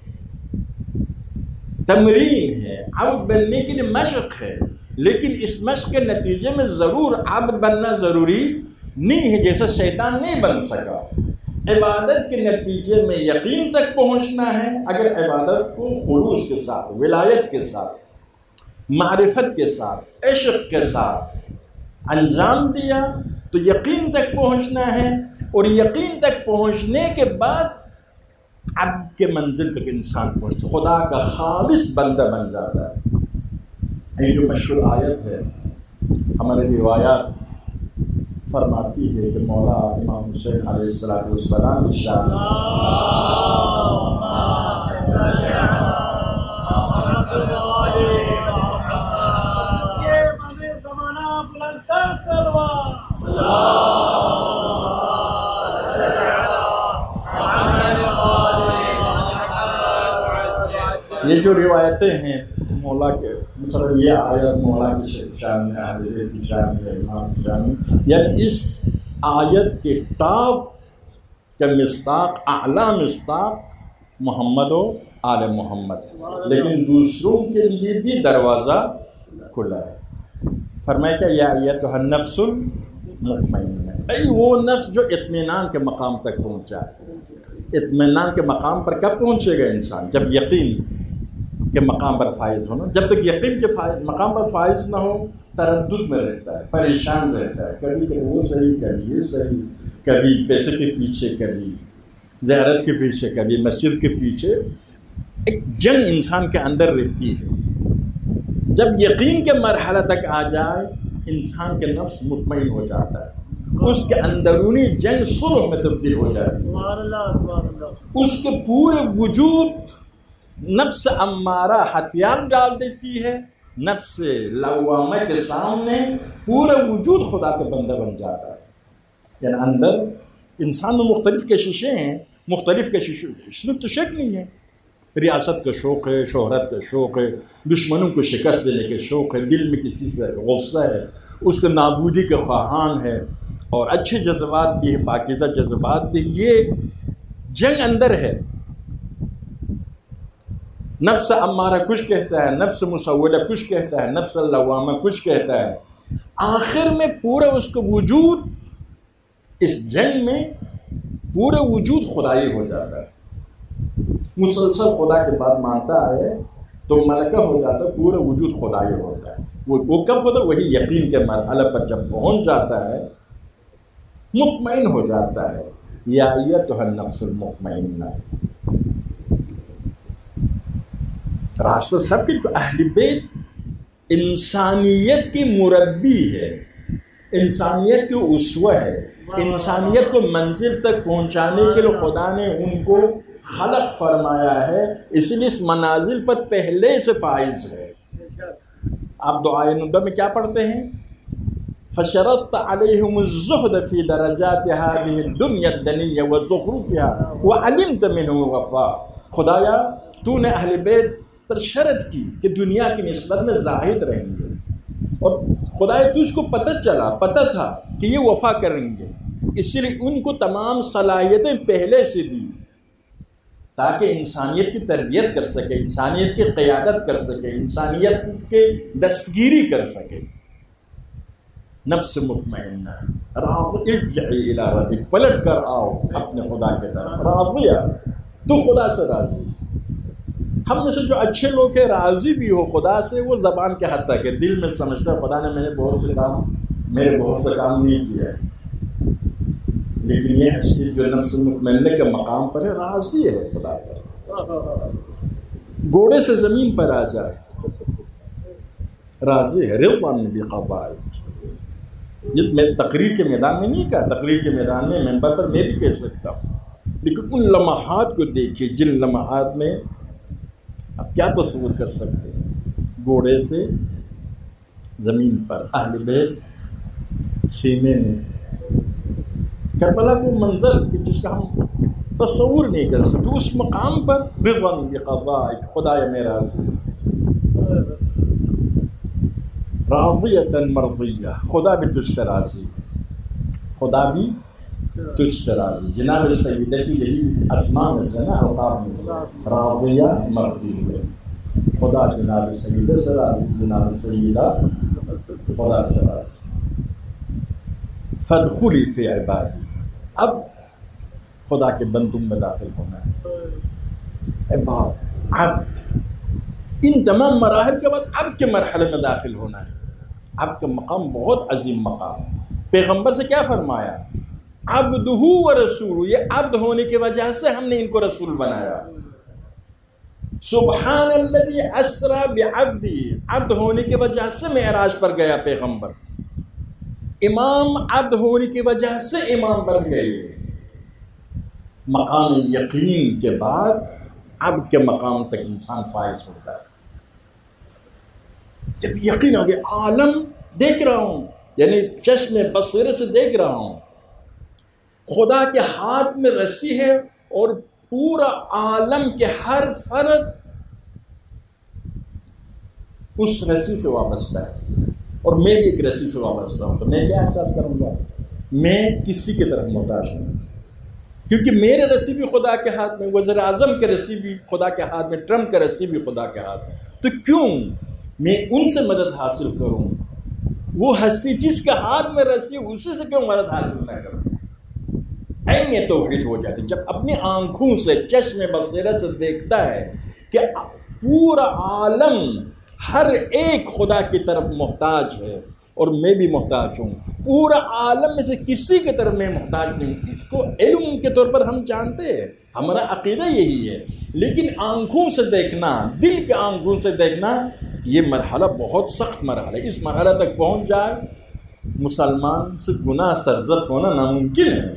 تمرین ہے، عبد بننے کے لیے مشق ہے، لیکن اس مشق کے نتیجے میں ضرور عبد بننا ضروری نہیں ہے، جیسا شیطان نہیں بن سکا۔ عبادت کے نتیجے میں یقین تک پہنچنا ہے اگر عبادت کو خلوص کے ساتھ، ولایت کے ساتھ، معرفت کے ساتھ، عشق کے ساتھ انجام دیا تو یقین تک پہنچنا ہے، اور یقین تک پہنچنے کے بعد عبد کے منزل تک انسان پہنچتا، خدا کا خالص بندہ بن جاتا ہے۔ یہ جو مشہور آیت ہے، ہمارے روایات فرماتی ہے کہ مولا امام حسین علیہ الصلوۃ والسلام ارشاد یہ جو روایتیں ہیں مولا کے مثلا یہ آیت مولا کی شان میں، علی کی شان میں، امام کی شان میں، یعنی اس آیت کے ٹاپ کا مصداق، اعلیٰ مصداق محمد و آل محمد، لیکن دوسروں کے لیے بھی دروازہ کھلا ہے۔ فرمایا کہ یا ایتھا النفس المطمئنہ، ای وہ نفس جو اطمینان کے مقام تک پہنچا ہے۔ اطمینان کے مقام پر کب پہنچے گا انسان؟ جب یقین کے مقام پر فائز ہونا۔ جب تک یقین کے مقام پر فائز نہ ہو تردد میں رہتا ہے، پریشان رہتا ہے، کبھی کبھی وہ صحیح، کبھی یہ صحیح، کبھی پیسے کے پیچھے، کبھی زیارت کے پیچھے، کبھی مسجد کے پیچھے۔ ایک جنگ انسان کے اندر رہتی ہے۔ جب یقین کے مرحلہ تک آ جائے انسان کے نفس مطمئن ہو جاتا ہے، اس کے اندرونی جنگ صلح میں تبدیل ہو جاتی ہے، اس کے پورے وجود نفس امارہ ہتھیار ڈال دیتی ہے، نفس لوامہ کے سامنے پورا وجود خدا کا بندہ بن جاتا ہے۔ یعنی اندر انسان میں مختلف کششیں ہیں، مختلف کشش، اس میں تو شک نہیں ہے۔ ریاست کا شوق ہے، شہرت کا شوق ہے، دشمنوں کو شکست دینے کا شوق ہے، دل میں کسی سے غصہ ہے، اس کے نابودی کا خواہان ہے، اور اچھے جذبات بھی ہیں، پاکیزہ جذبات بھی۔ یہ جنگ اندر ہے۔ نفس امارہ کچھ کہتا ہے، نفس مسولہ کچھ کہتا ہے، نفس لوامہ کچھ کہتا ہے۔ آخر میں پورا اس کا وجود اس جنگ میں پورا وجود خدائی ہو جاتا ہے، مسلسل خدا کی بات مانتا ہے تو ملکہ ہو جاتا ہے، پورا وجود خدائی ہوتا ہے۔ وہ کب ہوتا ہے؟ وہی یقین کے مرحلے پر جب پہنچ جاتا ہے، مطمئن ہو جاتا ہے۔ یا ایتھا النفس المطمئنہ، راستہ سب کے اہل بیت انسانیت کی مربی ہے، انسانیت کی اسوہ ہے، انسانیت کو منزل تک پہنچانے کے لیے خدا نے ان کو خلق فرمایا ہے، اس لیے اس منازل پر پہلے سے فائز ہے۔ آپ دعائے نبوہ میں کیا پڑھتے ہیں؟ فشرطت علیہم الزہد فی درجات ہذہ الدنیا الدنیہ وزخرفها وعلمت منہ الوفاء۔ خدایا تو نے اہل بیت پر شرط کی کہ دنیا کی نسبت میں زاہد رہیں گے، اور خدایا تجھ کو پتہ چلا، پتہ تھا کہ یہ وفا کریں گے، اس لیے ان کو تمام صلاحیتیں پہلے سے دی تاکہ انسانیت کی تربیت کر سکے، انسانیت کی قیادت کر سکے، انسانیت کے دستگیری کر سکے۔ نفس مطمئنہ، ارجعی الی ربک، پلٹ کر آؤ اپنے خدا کے طرف، راضیہ، تو خدا سے راضی۔ ہم میں سے جو اچھے لوگ ہیں راضی بھی ہو خدا سے، وہ زبان کے حد تک ہے، دل میں سمجھتا ہے خدا نے میں نے بہت سے کام میرے بہت سے کام نہیں کیا ہے، لیکن یہ ہے جو نفس مطمئنہ کے مقام پر ہے، راضی ہے خدا پر۔ گھوڑے سے زمین پر آ جائے راضی ہے، رضوان بقضائک۔ یہ میں تقریر کے میدان میں نہیں کہا، تقریر کے میدان میں ممبر پر میں بھی کہہ سکتا ہوں، لیکن ان لمحات کو دیکھیے جن لمحات میں آپ کیا تصور کر سکتے ہیں؟ گھوڑے سے زمین پر، اہل بیت خیمے میں، کربلا کو منظر کہ جس کا ہم تصور نہیں کر سکتے، اس مقام پر رضوان بقضائک، خدایا میں راضی، راضیۃ مرضیہ، خدا بھی تجھ سے راضی، خدا بھی تجھ سے راضی۔ جناب سیدہ کی یہی اسماء میں سے نا، اوقاف میں سے، راضیہ مرضیہ، خدا جناب سیدہ سے راضی، جناب سیدہ خدا سے راضی۔ فادخلی فی عبادی، اب خدا کے بندوں میں داخل ہونا ہے۔ عباد، عبد، ان تمام مراحل کے بعد اب کے مرحلے میں داخل ہونا ہے. اب کا مقام بہت عظیم مقام ہے. پیغمبر سے کیا فرمایا؟ عبدہ و رسول. یہ عبد ہونے کی وجہ سے ہم نے ان کو رسول بنایا. سبحان الذی اسری بعبدہ. عبد ہونے کی وجہ سے معراج پر گیا پیغمبر. امام عبد ہونے کی وجہ سے امام بن گئے. مقام یقین کے بعد عبد کے مقام تک انسان فائز ہوتا ہے. جب یقین آ گیا عالم دیکھ رہا ہوں، یعنی چشم بصیرت سے دیکھ رہا ہوں، خدا کے ہاتھ میں رسی ہے اور پورا عالم کے ہر فرد اس رسی سے وابستہ ہے، اور میں بھی ایک رسی سے وابستہ ہوں. تو میں کیا احساس کروں گا؟ میں کسی کی طرف محتاج ہوں، کیونکہ میرے رسی بھی خدا کے ہاتھ میں، وزیر اعظم کے رسی بھی خدا کے ہاتھ میں، ٹرمپ کا رسی بھی خدا کے ہاتھ میں. تو کیوں میں ان سے مدد حاصل کروں؟ وہ ہستی جس کے ہاتھ میں رسی اسی سے کیوں مدد حاصل نہ کروں؟ عین توحید ہو جاتی جب اپنی آنکھوں سے چشم بصیرت سے دیکھتا ہے کہ پورا عالم ہر ایک خدا کی طرف محتاج ہے اور میں بھی محتاج ہوں. پورا عالم میں سے کسی کی طرف میں محتاج نہیں. اس کو علم کے طور پر ہم جانتے ہیں، ہمارا عقیدہ یہی ہے، لیکن آنکھوں سے دیکھنا، دل کے آنکھوں سے دیکھنا، یہ مرحلہ بہت سخت مرحلہ ہے. اس مرحلہ تک پہنچ جائے مسلمان سے گناہ سرزد ہونا ناممکن ہے.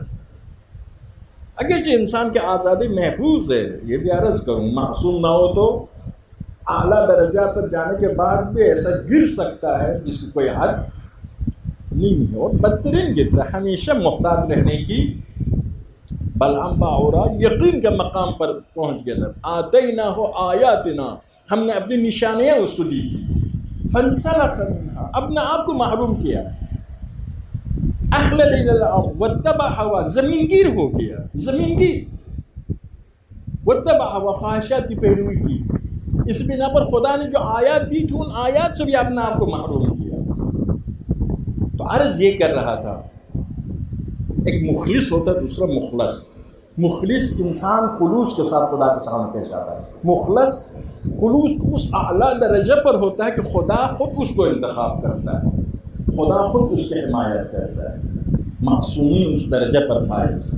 اگرچہ انسان کی آزادی محفوظ ہے، یہ بھی عرض کروں، معصوم نہ ہو تو اعلیٰ درجہ پر جانے کے بعد بھی ایسا گر سکتا ہے جس کی کوئی حد نہیں ہے، اور بدترین گرتا ہے. ہمیشہ محتاط رہنے کی بلعم باورا یقین کے مقام پر پہنچ گیا تھا. آتیناہ آیاتنا، ہم نے اپنی نشانیاں اس کو دی تھی. فانسلخ منہا، اپنے آپ کو محروم کیا. اخلد الی الارض واتبع ہوا، زمین گیر ہو گیا، زمین گیر. واتبع ہوا، خواہشات کی پیروی کی. اس بنا پر خدا نے جو آیات دی تھی ان آیات سے بھی اپنے آپ کو محروم کیا. تو عرض یہ کر رہا تھا، ایک مخلص ہوتا ہے، دوسرا مخلص. مخلص انسان خلوص کے ساتھ خدا کے سامنے پیش آتا ہے. مخلص خلوص اس اعلیٰ درجہ پر ہوتا ہے کہ خدا خود اس کو انتخاب کرتا ہے، خدا خود اس کی حمایت کرتا ہے. معصومین اس درجہ پر فائز.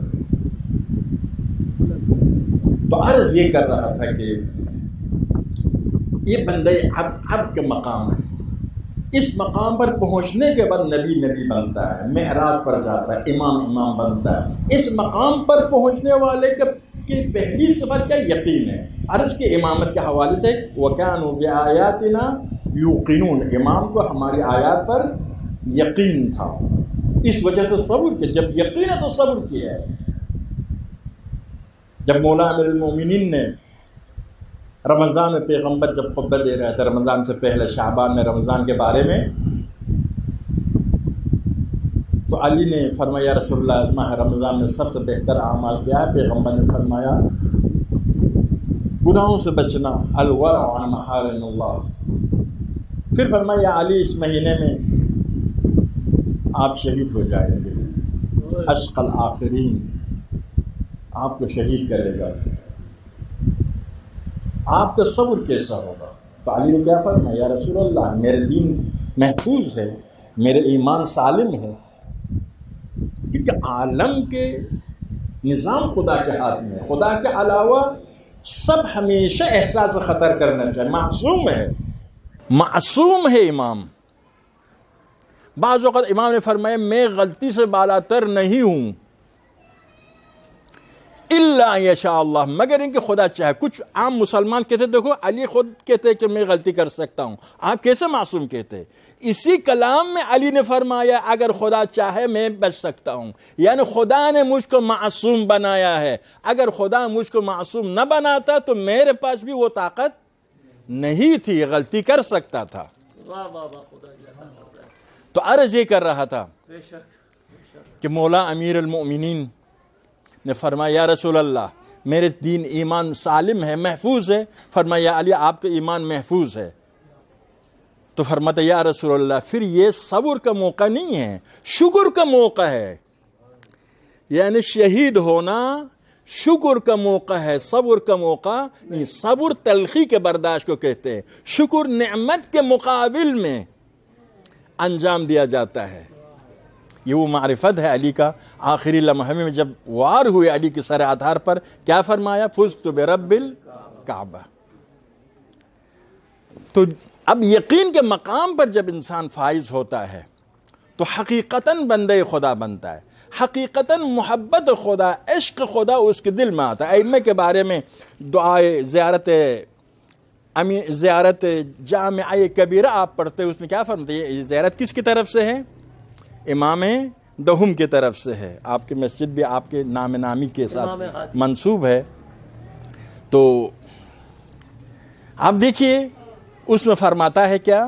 تو عرض یہ کر رہا تھا کہ یہ بندے عبد عبد کے مقام ہے. اس مقام پر پہنچنے کے بعد نبی نبی بنتا ہے، معراج پر جاتا ہے، امام امام بنتا ہے. اس مقام پر پہنچنے والے کی پہلی صفت کیا؟ یقین ہے. عرض کی امامت کے حوالے سے وَكَانُوا بِآيَاتِنَا يُوقِنُونَ، امام کو ہماری آیات پر یقین تھا، اس وجہ سے صبر کیا. جب یقین ہے تو صبر کیا ہے. جب مولا امیر المومنین نے رمضان میں پیغمبر جب خطبہ دے رہے تھے، رمضان سے پہلے شعبان میں رمضان کے بارے میں، تو علی نے فرمایا یا رسول اللہ ماہ رمضان میں سب سے بہتر اعمال کیا ہے؟ پیغمبر نے فرمایا گناہوں سے بچنا، الورع عن محارم اللہ. پھر فرمایا یا علی اس مہینے میں آپ شہید ہو جائیں گے، اشقى الآخرین، آپ کو شہید کرے گا. آپ کا صبر کیسا ہوگا؟ تو علی نے کیا فرمایا یا رسول اللہ میرے دین محفوظ ہے، میرے ایمان سالم ہے، کیونکہ عالم کے نظام خدا کے ہاتھ میں ہے. خدا کے علاوہ سب ہمیشہ احساس خطر کرنا چاہیے. معصوم ہے، معصوم ہے امام. بعض اوقات امام نے فرمایا میں غلطی سے بالاتر نہیں ہوں، الا یشاء اللہ، مگر ان کہ خدا چاہے. کچھ عام مسلمان کہتے دیکھو علی خود کہتے کہ میں غلطی کر سکتا ہوں، آپ کیسے معصوم کہتے؟ اسی کلام میں علی نے فرمایا اگر خدا چاہے میں بچ سکتا ہوں، یعنی خدا نے مجھ کو معصوم بنایا ہے. اگر خدا مجھ کو معصوم نہ بناتا تو میرے پاس بھی وہ طاقت نہیں تھی، غلطی کر سکتا تھا. تو عرض یہ کر رہا تھا کہ مولا امیر المؤمنین نے فرمایا یا رسول اللہ میرے دین ایمان سالم ہے، محفوظ ہے. فرمایا علی آپ کا ایمان محفوظ ہے. تو فرماتا یا رسول اللہ پھر یہ صبر کا موقع نہیں ہے، شکر کا موقع ہے. یعنی شہید ہونا شکر کا موقع ہے، صبر کا موقع نہیں. صبر تلخی کے برداشت کو کہتے ہیں، شکر نعمت کے مقابل میں انجام دیا جاتا ہے. یہ وہ معرفت ہے علی کا. آخری لمحے میں جب وار ہوئے علی کے سر آدھار پر، کیا فرمایا؟ فزت برب الکعبہ. تو اب یقین کے مقام پر جب انسان فائز ہوتا ہے تو حقیقتاً بندے خدا بنتا ہے، حقیقتاً محبت خدا، عشق خدا اس کے دل میں آتا ہے. ائمہ کے بارے میں دعائے زیارت امی زیارت جامعہ کبیرہ آپ پڑھتے ہیں، اس میں کیا فرماتے ہیں؟ یہ زیارت کس کی طرف سے ہے؟ امام دہم کی طرف سے ہے. آپ کی مسجد بھی آپ کے نام نامی کے ساتھ منسوب ہے. تو آپ دیکھیے اس میں فرماتا ہے کیا؟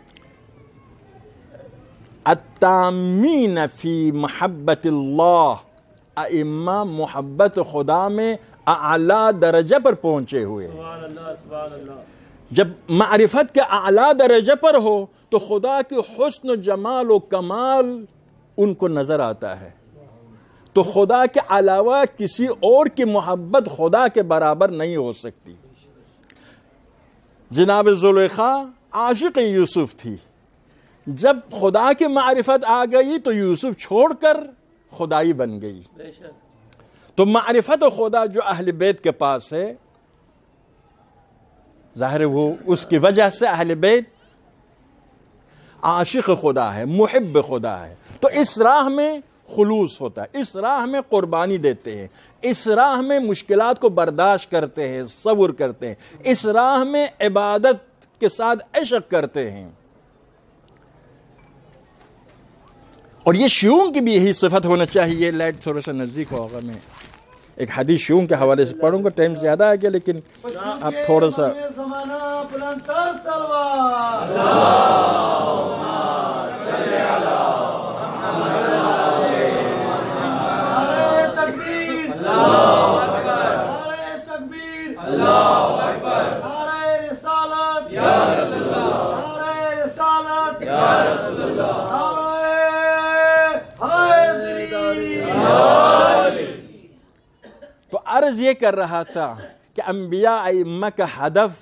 التامین فی محبت اللہ، ائمہ محبت خدا میں اعلیٰ درجہ پر پہنچے ہوئے. جب معرفت کے اعلیٰ درجہ پر ہو تو خدا کی حسن و جمال و کمال ان کو نظر آتا ہے. تو خدا کے علاوہ کسی اور کی محبت خدا کے برابر نہیں ہو سکتی. جناب زلیخا عاشق یوسف تھی، جب خدا کی معرفت آ گئی تو یوسف چھوڑ کر خدائی بن گئی. تو معرفت خدا جو اہل بیت کے پاس ہے، ظاہر وہ اس کی وجہ سے اہل بیت عاشق خدا ہے، محب خدا ہے. تو اس راہ میں خلوص ہوتا ہے، اس راہ میں قربانی دیتے ہیں، اس راہ میں مشکلات کو برداشت کرتے ہیں، صبر کرتے ہیں، اس راہ میں عبادت کے ساتھ عشق کرتے ہیں. اور یہ شیوؤں کی بھی یہی صفت ہونا چاہیے. لائٹ تھوڑا سا نزدیک ہوگا، میں ایک حدیث شیوؤں کے حوالے سے پڑھوں گا، ٹائم زیادہ آ گیا لیکن آپ تھوڑا سا تو عرض یہ کر رہا تھا کہ انبیاء ائمہ کا ہدف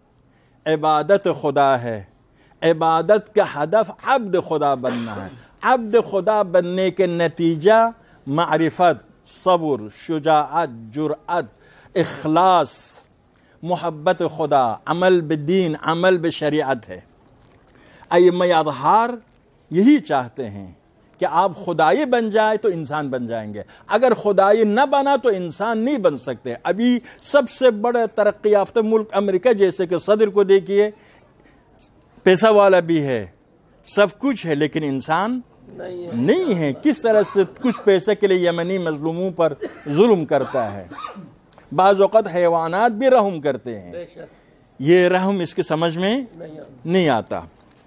عبادت خدا ہے، عبادت کا ہدف عبد خدا بننا ہے. عبد خدا بننے کے نتیجہ معرفت، صبر، شجاعت، جرأت، اخلاص، محبت خدا، عمل بدین، عمل بشریعت ہے. ائمہ اطہار یہی چاہتے ہیں کہ آپ خدائی بن جائے تو انسان بن جائیں گے. اگر خدائی نہ بنا تو انسان نہیں بن سکتے. ابھی سب سے بڑے ترقی یافتہ ملک امریکہ جیسے کہ صدر کو دیکھیے، پیسہ والا بھی ہے، سب کچھ ہے، لیکن انسان نہیں ہے. کس طرح سے کچھ پیسے کے لیے یمنی مظلوموں پر ظلم کرتا ہے. بعض اوقات حیوانات بھی رحم کرتے ہیں. یہ رحم اس کے سمجھ میں نہیں آتا.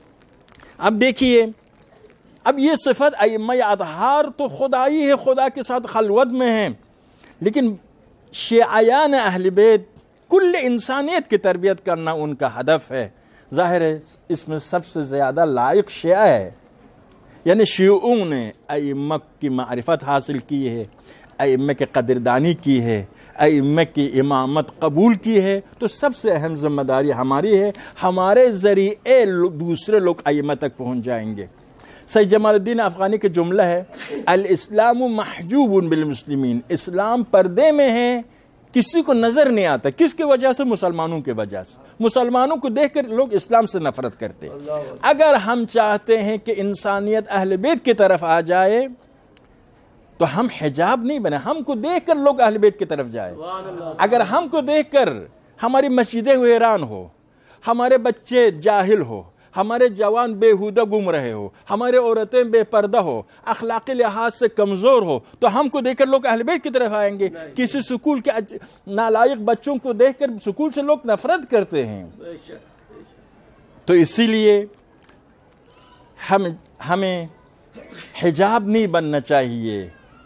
اب دیکھیے، اب یہ صفت ائمہ اطہار تو خدائی ہے، خدا کے ساتھ خلوت میں ہیں، لیکن شیعیان اہل بیت کل انسانیت کی تربیت کرنا ان کا ہدف ہے. ظاہر ہے اس میں سب سے زیادہ لائق شیعہ ہے، یعنی شیعوں نے ائمہ کی معرفت حاصل کی ہے، ائمہ کی قدردانی کی ہے، ائمہ کی امامت قبول کی ہے. تو سب سے اہم ذمہ داری ہماری ہے، ہمارے ذریعے دوسرے لوگ ائمہ تک پہنچ جائیں گے. سید جمال الدین افغانی کا جملہ ہے، الاسلام محجوب بالمسلمین، اسلام پردے میں ہے، کسی کو نظر نہیں آتا. کس کی وجہ سے؟ مسلمانوں کی وجہ سے. مسلمانوں کو دیکھ کر لوگ اسلام سے نفرت کرتے. اگر ہم چاہتے ہیں کہ انسانیت اہل بیت کی طرف آ جائے تو ہم حجاب نہیں بنے، ہم کو دیکھ کر لوگ اہل بیت کی طرف جائے. اگر ہم کو دیکھ کر ہماری مسجدیں ویران ہو، ہمارے بچے جاہل ہو، ہمارے جوان بےہودہ گم رہے ہو، ہمارے عورتیں بے پردہ ہو، اخلاقی لحاظ سے کمزور ہو، تو ہم کو دیکھ کر لوگ اہل بیت کی طرف آئیں گے. کسی سکول کے نالائق بچوں کو دیکھ کر سکول سے لوگ نفرت کرتے ہیں. تو اسی لیے ہم ہمیں حجاب نہیں بننا چاہیے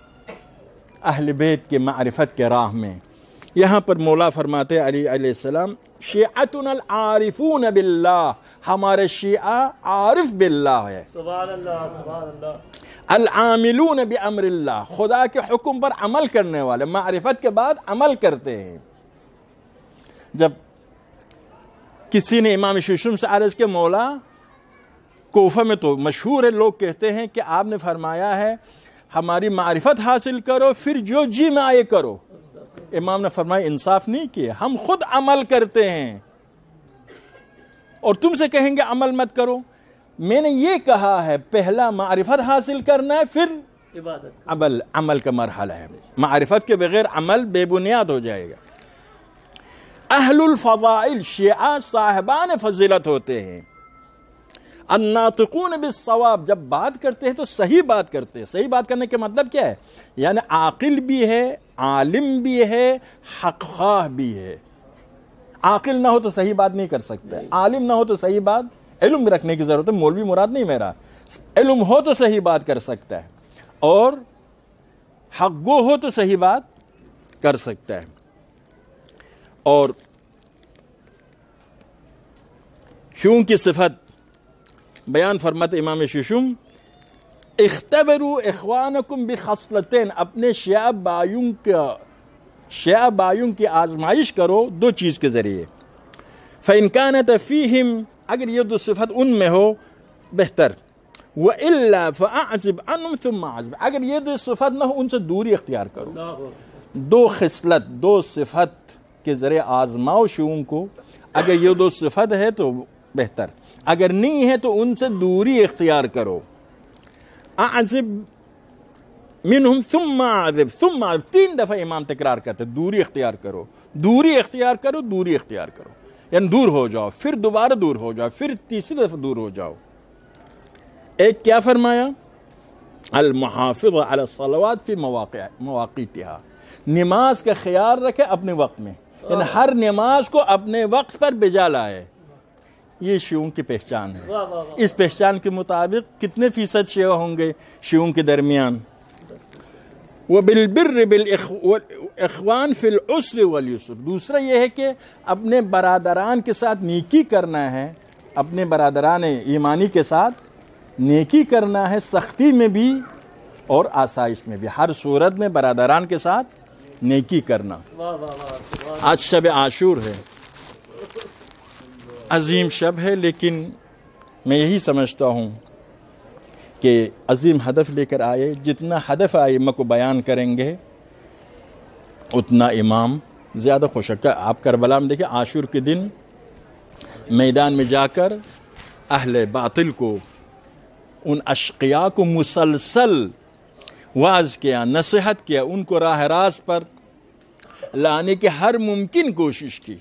اہل بیت کے معرفت کے راہ میں. یہاں پر مولا فرماتے علی علیہ السلام، شیعتنا العارفون باللہ، ہمارے شیعہ عارف باللہ ہے. سبحان اللہ، سبحان اللہ. العاملون بامر اللہ، خدا کے حکم پر عمل کرنے والے، معرفت کے بعد عمل کرتے ہیں۔ جب کسی نے امام ششم سے عرض کہ مولا، کوفہ میں تو مشہور ہے، لوگ کہتے ہیں کہ آپ نے فرمایا ہے ہماری معرفت حاصل کرو پھر جو جی میں آئے کرو۔ امام نے فرمایا انصاف نہیں کیا، ہم خود عمل کرتے ہیں اور تم سے کہیں گے عمل مت کرو۔ میں نے یہ کہا ہے پہلا معرفت حاصل کرنا ہے، پھر عبادت عمل عمل کا مرحلہ ہے۔ معرفت کے بغیر عمل بے بنیاد ہو جائے گا۔ اہل الفضائل شیعہ صاحبان فضیلت ہوتے ہیں۔ الناطقون بالصواب، جب بات کرتے ہیں تو صحیح بات کرتے ہیں۔ صحیح بات کرنے کا مطلب کیا ہے؟ یعنی عاقل بھی ہے، عالم بھی ہے، حق خواہ بھی ہے۔ عاقل نہ ہو تو صحیح بات نہیں کر سکتا ہے، عالم نہ ہو تو صحیح بات، علم رکھنے کی ضرورت ہے، مولوی مراد نہیں میرا، علم ہو تو صحیح بات کر سکتا ہے اور حق گو ہو تو صحیح بات کر سکتا ہے۔ اور شیعوں کی صفت بیان فرماتے امام ششم، اختبروا اخوانکم بخصلتین، اپنے شیعہ بھائیوں کا شیعہ بھائیوں کی آزمائش کرو دو چیز کے ذریعے۔ فإن كانت فيهم، اگر یہ دو صفت ان میں ہو بہتر، وإلا فأعزب عنهم ثم أعزب، اگر یہ دو صفت نہ ہو ان سے دوری اختیار کرو۔ دو خصلت، دو صفت کے ذریعے آزماؤ شیعوں کو، اگر یہ دو صفت ہے تو بہتر، اگر نہیں ہے تو ان سے دوری اختیار کرو۔ اعزب منہم ثم اعزب، ثم اعزب، تین دفعہ امام تکرار کرتے، دوری اختیار کرو، دوری اختیار کرو، دوری اختیار کرو، یعنی دور ہو جاؤ، پھر دوبارہ دور ہو جاؤ، پھر تیسری دفعہ دور ہو جاؤ۔ ایک کیا فرمایا؟ المحافظ علی الصلوات فی مواقع مواقیتها، نماز کا خیال رکھے اپنے وقت میں، یعنی ہر نماز کو اپنے وقت پر بجا لائے۔ یہ شیعوں کی پہچان ہے۔ اس پہچان کے مطابق کتنے فیصد شیعہ ہوں گے شیعوں کے درمیان؟ وَبِالْبِرِّ بِالْإِخْوَانِ فِي الْعُسْرِ وَالْيُسْرِ، دوسرا یہ ہے کہ اپنے برادران کے ساتھ نیکی کرنا ہے، اپنے برادران ایمانی کے ساتھ نیکی کرنا ہے، سختی میں بھی اور آسائش میں بھی، ہر صورت میں برادران کے ساتھ نیکی کرنا۔ آج شب عاشور ہے، عظیم شب ہے، لیکن میں یہی سمجھتا ہوں کہ عظیم ہدف لے کر آئے، جتنا ہدف ائمہ کو بیان کریں گے اتنا امام زیادہ خوش ہے۔ آپ کربلا میں دیکھیں، عاشور کے دن میدان میں جا کر اہل باطل کو، ان اشقیاء کو مسلسل واعظ کیا، نصیحت کیا، ان کو راہ راست پر لانے کی ہر ممکن کوشش کی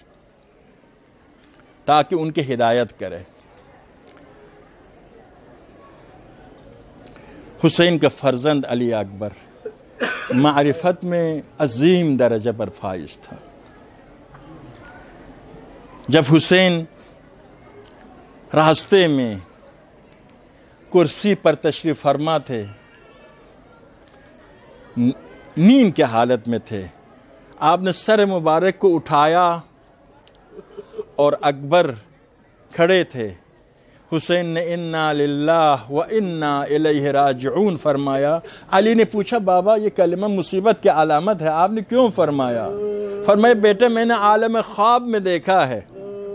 تاکہ ان کی ہدایت کرے۔ حسین کا فرزند علی اکبر معرفت میں عظیم درجہ پر فائز تھا۔ جب حسین راستے میں کرسی پر تشریف فرما تھے، نیند کے حالت میں تھے، آپ نے سر مبارک کو اٹھایا اور اکبر کھڑے تھے، حسین نے انا للہ و انا الیہ راجعون فرمایا۔ علی نے پوچھا بابا یہ کلمہ مصیبت کی علامت ہے، آپ نے کیوں فرمایا؟ فرمایا بیٹا میں نے عالم خواب میں دیکھا ہے،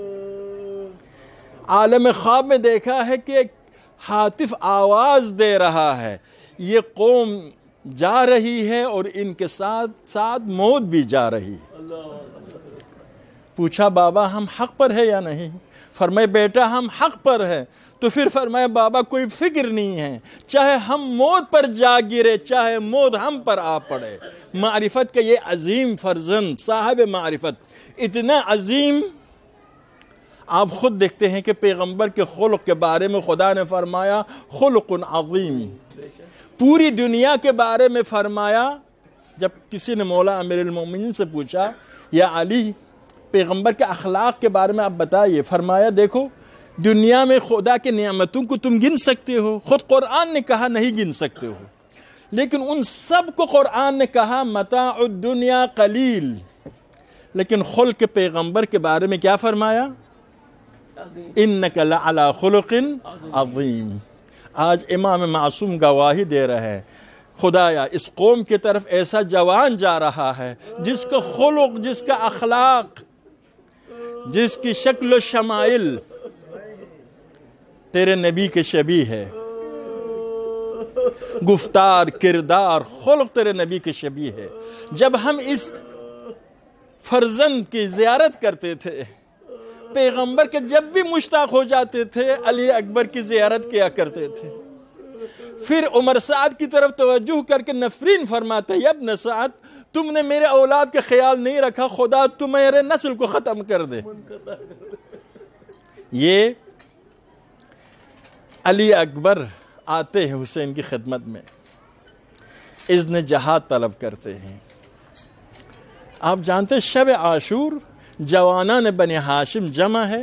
عالم خواب میں دیکھا ہے کہ ہاتف آواز دے رہا ہے، یہ قوم جا رہی ہے اور ان کے ساتھ ساتھ موت بھی جا رہی ہے۔ پوچھا بابا ہم حق پر ہے یا نہیں؟ فرمائے بیٹا ہم حق پر ہے۔ تو پھر فرمائے بابا کوئی فکر نہیں ہے، چاہے ہم موت پر جا گرے، چاہے موت ہم پر آ پڑے۔ معرفت کا یہ عظیم فرزند، صاحب معرفت اتنا عظیم، آپ خود دیکھتے ہیں کہ پیغمبر کے خلق کے بارے میں خدا نے فرمایا خلق عظیم، پوری دنیا کے بارے میں فرمایا۔ جب کسی نے مولا امیر المومنین سے پوچھا یا علی پیغمبر کے اخلاق کے بارے میں آپ بتائیے، فرمایا دیکھو دنیا میں خدا کے نعمتوں کو تم گن سکتے ہو، خود قرآن نے کہا نہیں گن سکتے ہو، لیکن ان سب کو قرآن نے کہا متاع الدنیا قلیل، لیکن خلق پیغمبر کے بارے میں کیا فرمایا؟ انک لعلی خلق عظیم، آج امام معصوم گواہی دے رہے ہیں، خدایا اس قوم کی طرف ایسا جوان جا رہا ہے جس کا خلق، جس کا اخلاق، جس کی شکل و شمائل تیرے نبی کے شبیہ ہے، گفتار، کردار، خلق تیرے نبی کے شبیہ ہے۔ جب ہم اس فرزند کی زیارت کرتے تھے، پیغمبر کے جب بھی مشتاق ہو جاتے تھے علی اکبر کی زیارت کیا کرتے تھے، پھر عمر سعد کی طرف توجہ کر کے نفرین فرماتے، یا ابن سعد تم نے میرے اولاد کا خیال نہیں رکھا، خدا تمہارے نسل کو ختم کر دے۔ یہ علی اکبر آتے ہیں حسین کی خدمت میں، اذن جہاد طلب کرتے ہیں۔ آپ جانتے ہیں شب عاشور جوانان بنی ہاشم جمع ہے،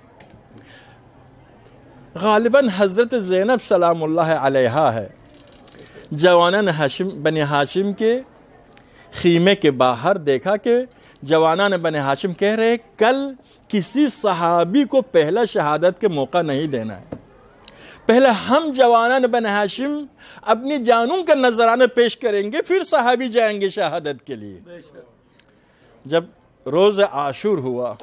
غالباً حضرت زینب سلام اللہ علیہا ہے۔ جوانان ہاشم بنی ہاشم کے خیمے کے باہر دیکھا کہ جوانان بنی ہاشم کہہ رہے کل کسی صحابی کو پہلا شہادت کے موقع نہیں دینا ہے، پہلے ہم جوانان بنی ہاشم اپنی جانوں کا نذرانہ پیش کریں گے، پھر صحابی جائیں گے شہادت کے لیے۔ جب روز عاشور ہوا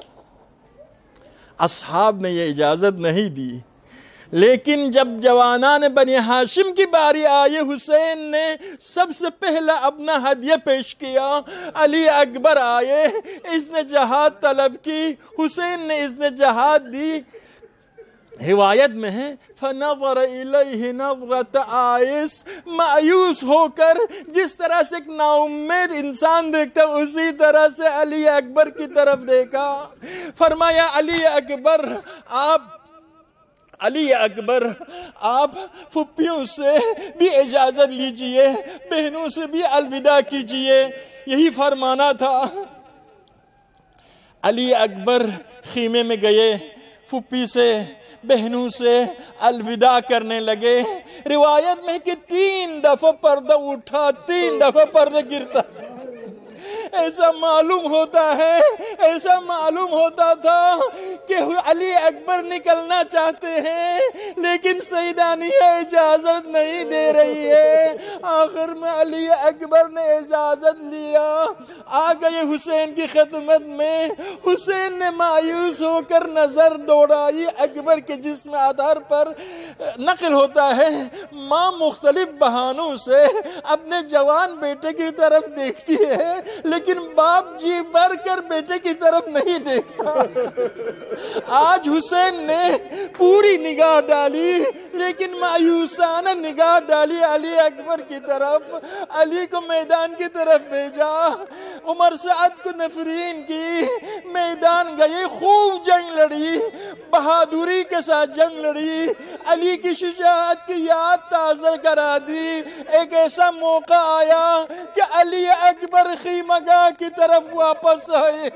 اصحاب نے یہ اجازت نہیں دی، لیکن جب جوانان بنی ہاشم کی باری آئی حسین نے سب سے پہلا اپنا ہدیہ پیش کیا۔ علی اکبر آئے، اذن جہاد طلب کی، حسین نے اذن جہاد دی۔ روایت میں ہے فَنَظَرَ إِلَيْهِ نَظْرَةَ آئِس، مایوس ہو کر جس طرح سے ایک نا امید انسان دیکھتا اسی طرح سے علی اکبر کی طرف دیکھا، فرمایا علی اکبر آپ علی اکبر آپ پھپھیوں سے بھی اجازت لیجئے، بہنوں سے بھی الوداع کیجئے، یہی فرمانا تھا۔ علی اکبر خیمے میں گئے، پھپھی سے بہنوں سے الوداع کرنے لگے۔ روایت میں کہ تین دفعہ پردہ اٹھا، تین دفعہ پردہ گرتا۔ ایسا معلوم ہوتا ہے، ایسا معلوم ہوتا تھا کہ علی اکبر نکلنا چاہتے ہیں لیکن سیدانیہ اجازت نہیں دے رہی ہے۔ آخر میں علی اکبر نے اجازت لیا، آ گئے حسین کی خدمت میں۔ حسین نے مایوس ہو کر نظر دوڑائی اکبر کے جسم آدھار پر۔ نقل ہوتا ہے ماں مختلف بہانوں سے اپنے جوان بیٹے کی طرف دیکھتی ہے لیکن باپ جی بھر کر بیٹے کی طرف نہیں دیکھتا۔ آج حسین نے پوری نگاہ ڈالی لیکن مایوسانہ نگاہ ڈالی علی اکبر کی طرف، علی کو میدان کی طرف بھیجا۔ عمر سعد کو نفرین کی، میدان گئے، خوب جنگ لڑی، بہادری کے ساتھ جنگ لڑی، علی کی شجاعت کی یاد تازہ کرا دی۔ ایک ایسا موقع آیا کہ علی اکبر خیمہ گاہ کی طرف واپس آئے۔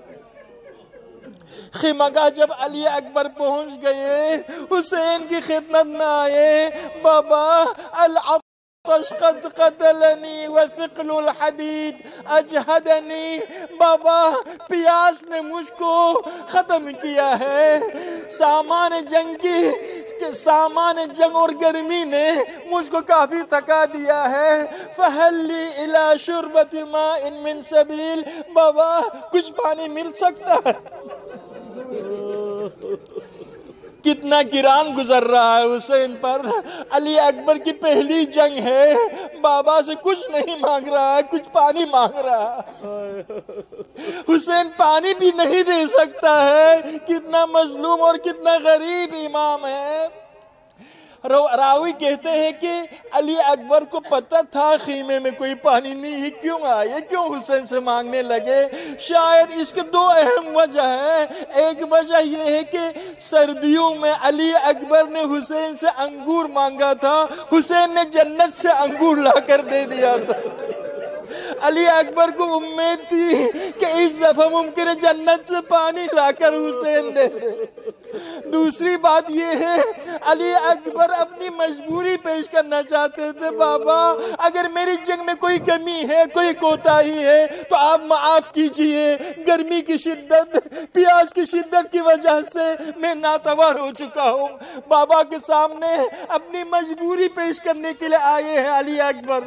خیمہ گاہ جب علی اکبر پہنچ گئے، حسین کی خدمت میں آئے، بابا العطش قد قتلنی وثقل الحدید اجہدنی، بابا پیاس نے مجھ کو ختم کیا ہے، سامان جنگ کی سامان جنگ اور گرمی نے مجھ کو کافی تھکا دیا ہے، فَهَلْ لِي إِلَى شُرْبَةِ مَاءٍ مِّن سَبِيلٍ، بابا کچھ پانی مل سکتا ہے؟ کتنا گران گزر رہا ہے حسین پر۔ علی اکبر کی پہلی جنگ ہے، بابا سے کچھ نہیں مانگ رہا ہے، کچھ پانی مانگ رہا ہے۔ حسین پانی بھی نہیں دے سکتا ہے، کتنا مظلوم اور کتنا غریب امام ہے۔ راوی کہتے ہیں کہ علی اکبر کو پتہ تھا خیمے میں کوئی پانی نہیں ہے، کیوں آئے، کیوں حسین سے مانگنے لگے؟ شاید اس کے دو اہم وجہ ہیں۔ ایک وجہ یہ ہے کہ سردیوں میں علی اکبر نے حسین سے انگور مانگا تھا، حسین نے جنت سے انگور لا کر دے دیا تھا۔ علی اکبر کو امید تھی کہ اس دفعہ ممکن ہے جنت سے پانی لا کر حسین دے دے۔ دوسری بات یہ ہے علی اکبر اپنی مجبوری پیش کرنا چاہتے تھے، بابا اگر میری جنگ میں کوئی کمی ہے، کوئی کوتاہی ہے تو آپ معاف کیجئے، گرمی کی شدت، پیاس کی شدت کی وجہ سے میں ناتوار ہو چکا ہوں۔ بابا کے سامنے اپنی مجبوری پیش کرنے کے لیے آئے ہیں علی اکبر۔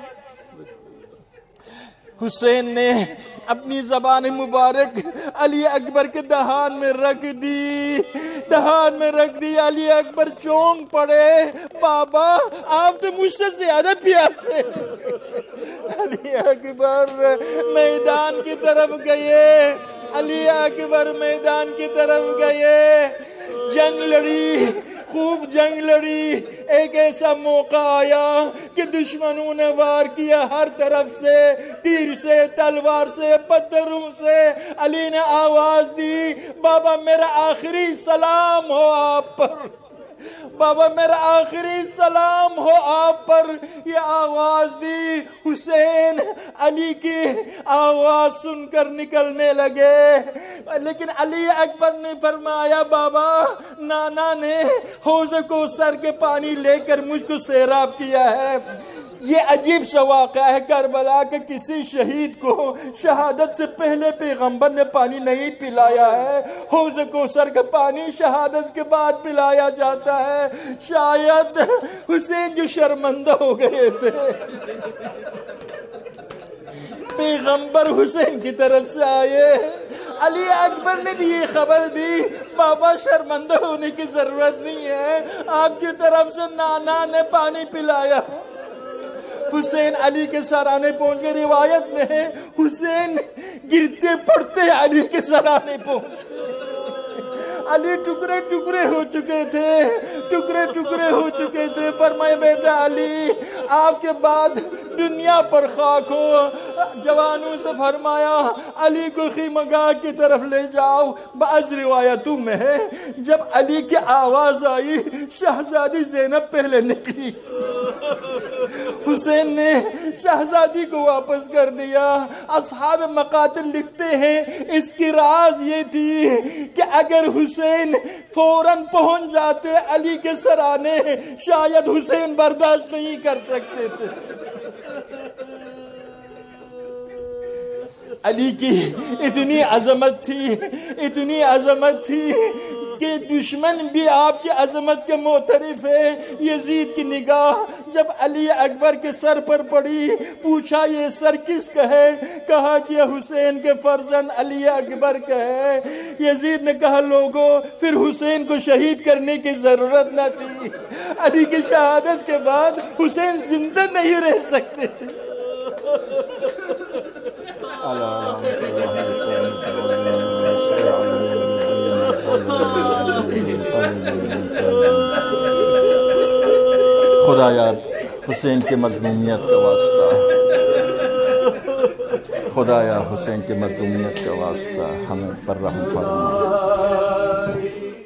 حسین نے اپنی زبان مبارک علی اکبر کے دہان میں رکھ دی، دہان میں رکھ دی۔ علی اکبر چونک پڑے، بابا آپ تو مجھ سے زیادہ پیاسے۔ علی اکبر میدان کی طرف گئے، علی اکبر میدان کی طرف گئے، جنگ لڑی، خوب جنگ لڑی۔ ایک ایسا موقع آیا کہ دشمنوں نے وار کیا ہر طرف سے، تیر سے، تلوار سے، پتھروں سے۔ علی نے آواز دی، بابا میرا آخری سلام ہو آپ پر، بابا میرا آخری سلام ہو آپ پر۔ یہ آواز دی، حسین علی کی آواز سن کر نکلنے لگے، لیکن علی اکبر نے فرمایا، بابا نانا نے حوض کوثر کے پانی لے کر مجھ کو سیراب کیا ہے۔ یہ عجیب سا واقعہ ہے کربلا کہ کسی شہید کو شہادت سے پہلے پیغمبر نے پانی نہیں پلایا ہے، حوض کوثر کا پانی شہادت کے بعد پلایا جاتا ہے۔ شاید حسین جو شرمندہ ہو گئے تھے، پیغمبر حسین کی طرف سے آئے، علی اکبر نے بھی یہ خبر دی، بابا شرمندہ ہونے کی ضرورت نہیں ہے، آپ کی طرف سے نانا نے پانی پلایا۔ حسین علی کے سرانے پہنچ گئے، روایت میں ہے حسین گرتے پڑتے علی کے سرانے پہنچے۔ علی ٹکڑے ٹکڑے ہو چکے تھے، ٹکڑے ٹکڑے ہو چکے تھے۔ فرمائے بیٹا علی آپ کے بعد دنیا پر خاک ہو۔ جوانوں سے فرمایا علی کو خیمگاہ کی طرف لے جاؤ۔ بعض روایتوں میں ہے جب علی کی آواز آئی شہزادی زینب پہلے نکلی، حسین نے شہزادی کو واپس کر دیا۔ اصحاب مقاتل لکھتے ہیں اس کی راز یہ تھی کہ اگر حسین فوراً پہنچ جاتے علی کے سرانے، شاید حسین برداشت نہیں کر سکتے تھے۔ علی کی اتنی عظمت تھی، اتنی عظمت تھی کہ دشمن بھی آپ کی عظمت کے معترف ہے۔ یزید کی نگاہ جب علی اکبر کے سر پر پڑی، پوچھا یہ سر کس کا ہے؟ کہا کہ حسین کے فرزند علی اکبر کا ہے۔ یزید نے کہا لوگوں پھر حسین کو شہید کرنے کی ضرورت نہ تھی، علی کی شہادت کے بعد حسین زندہ نہیں رہ سکتے تھے۔ خدایا حسین کے مظلومیت کا واسطہ، خدایا حسین کے مظلومیت کا واسطہ ہمیں پر رحم فرما۔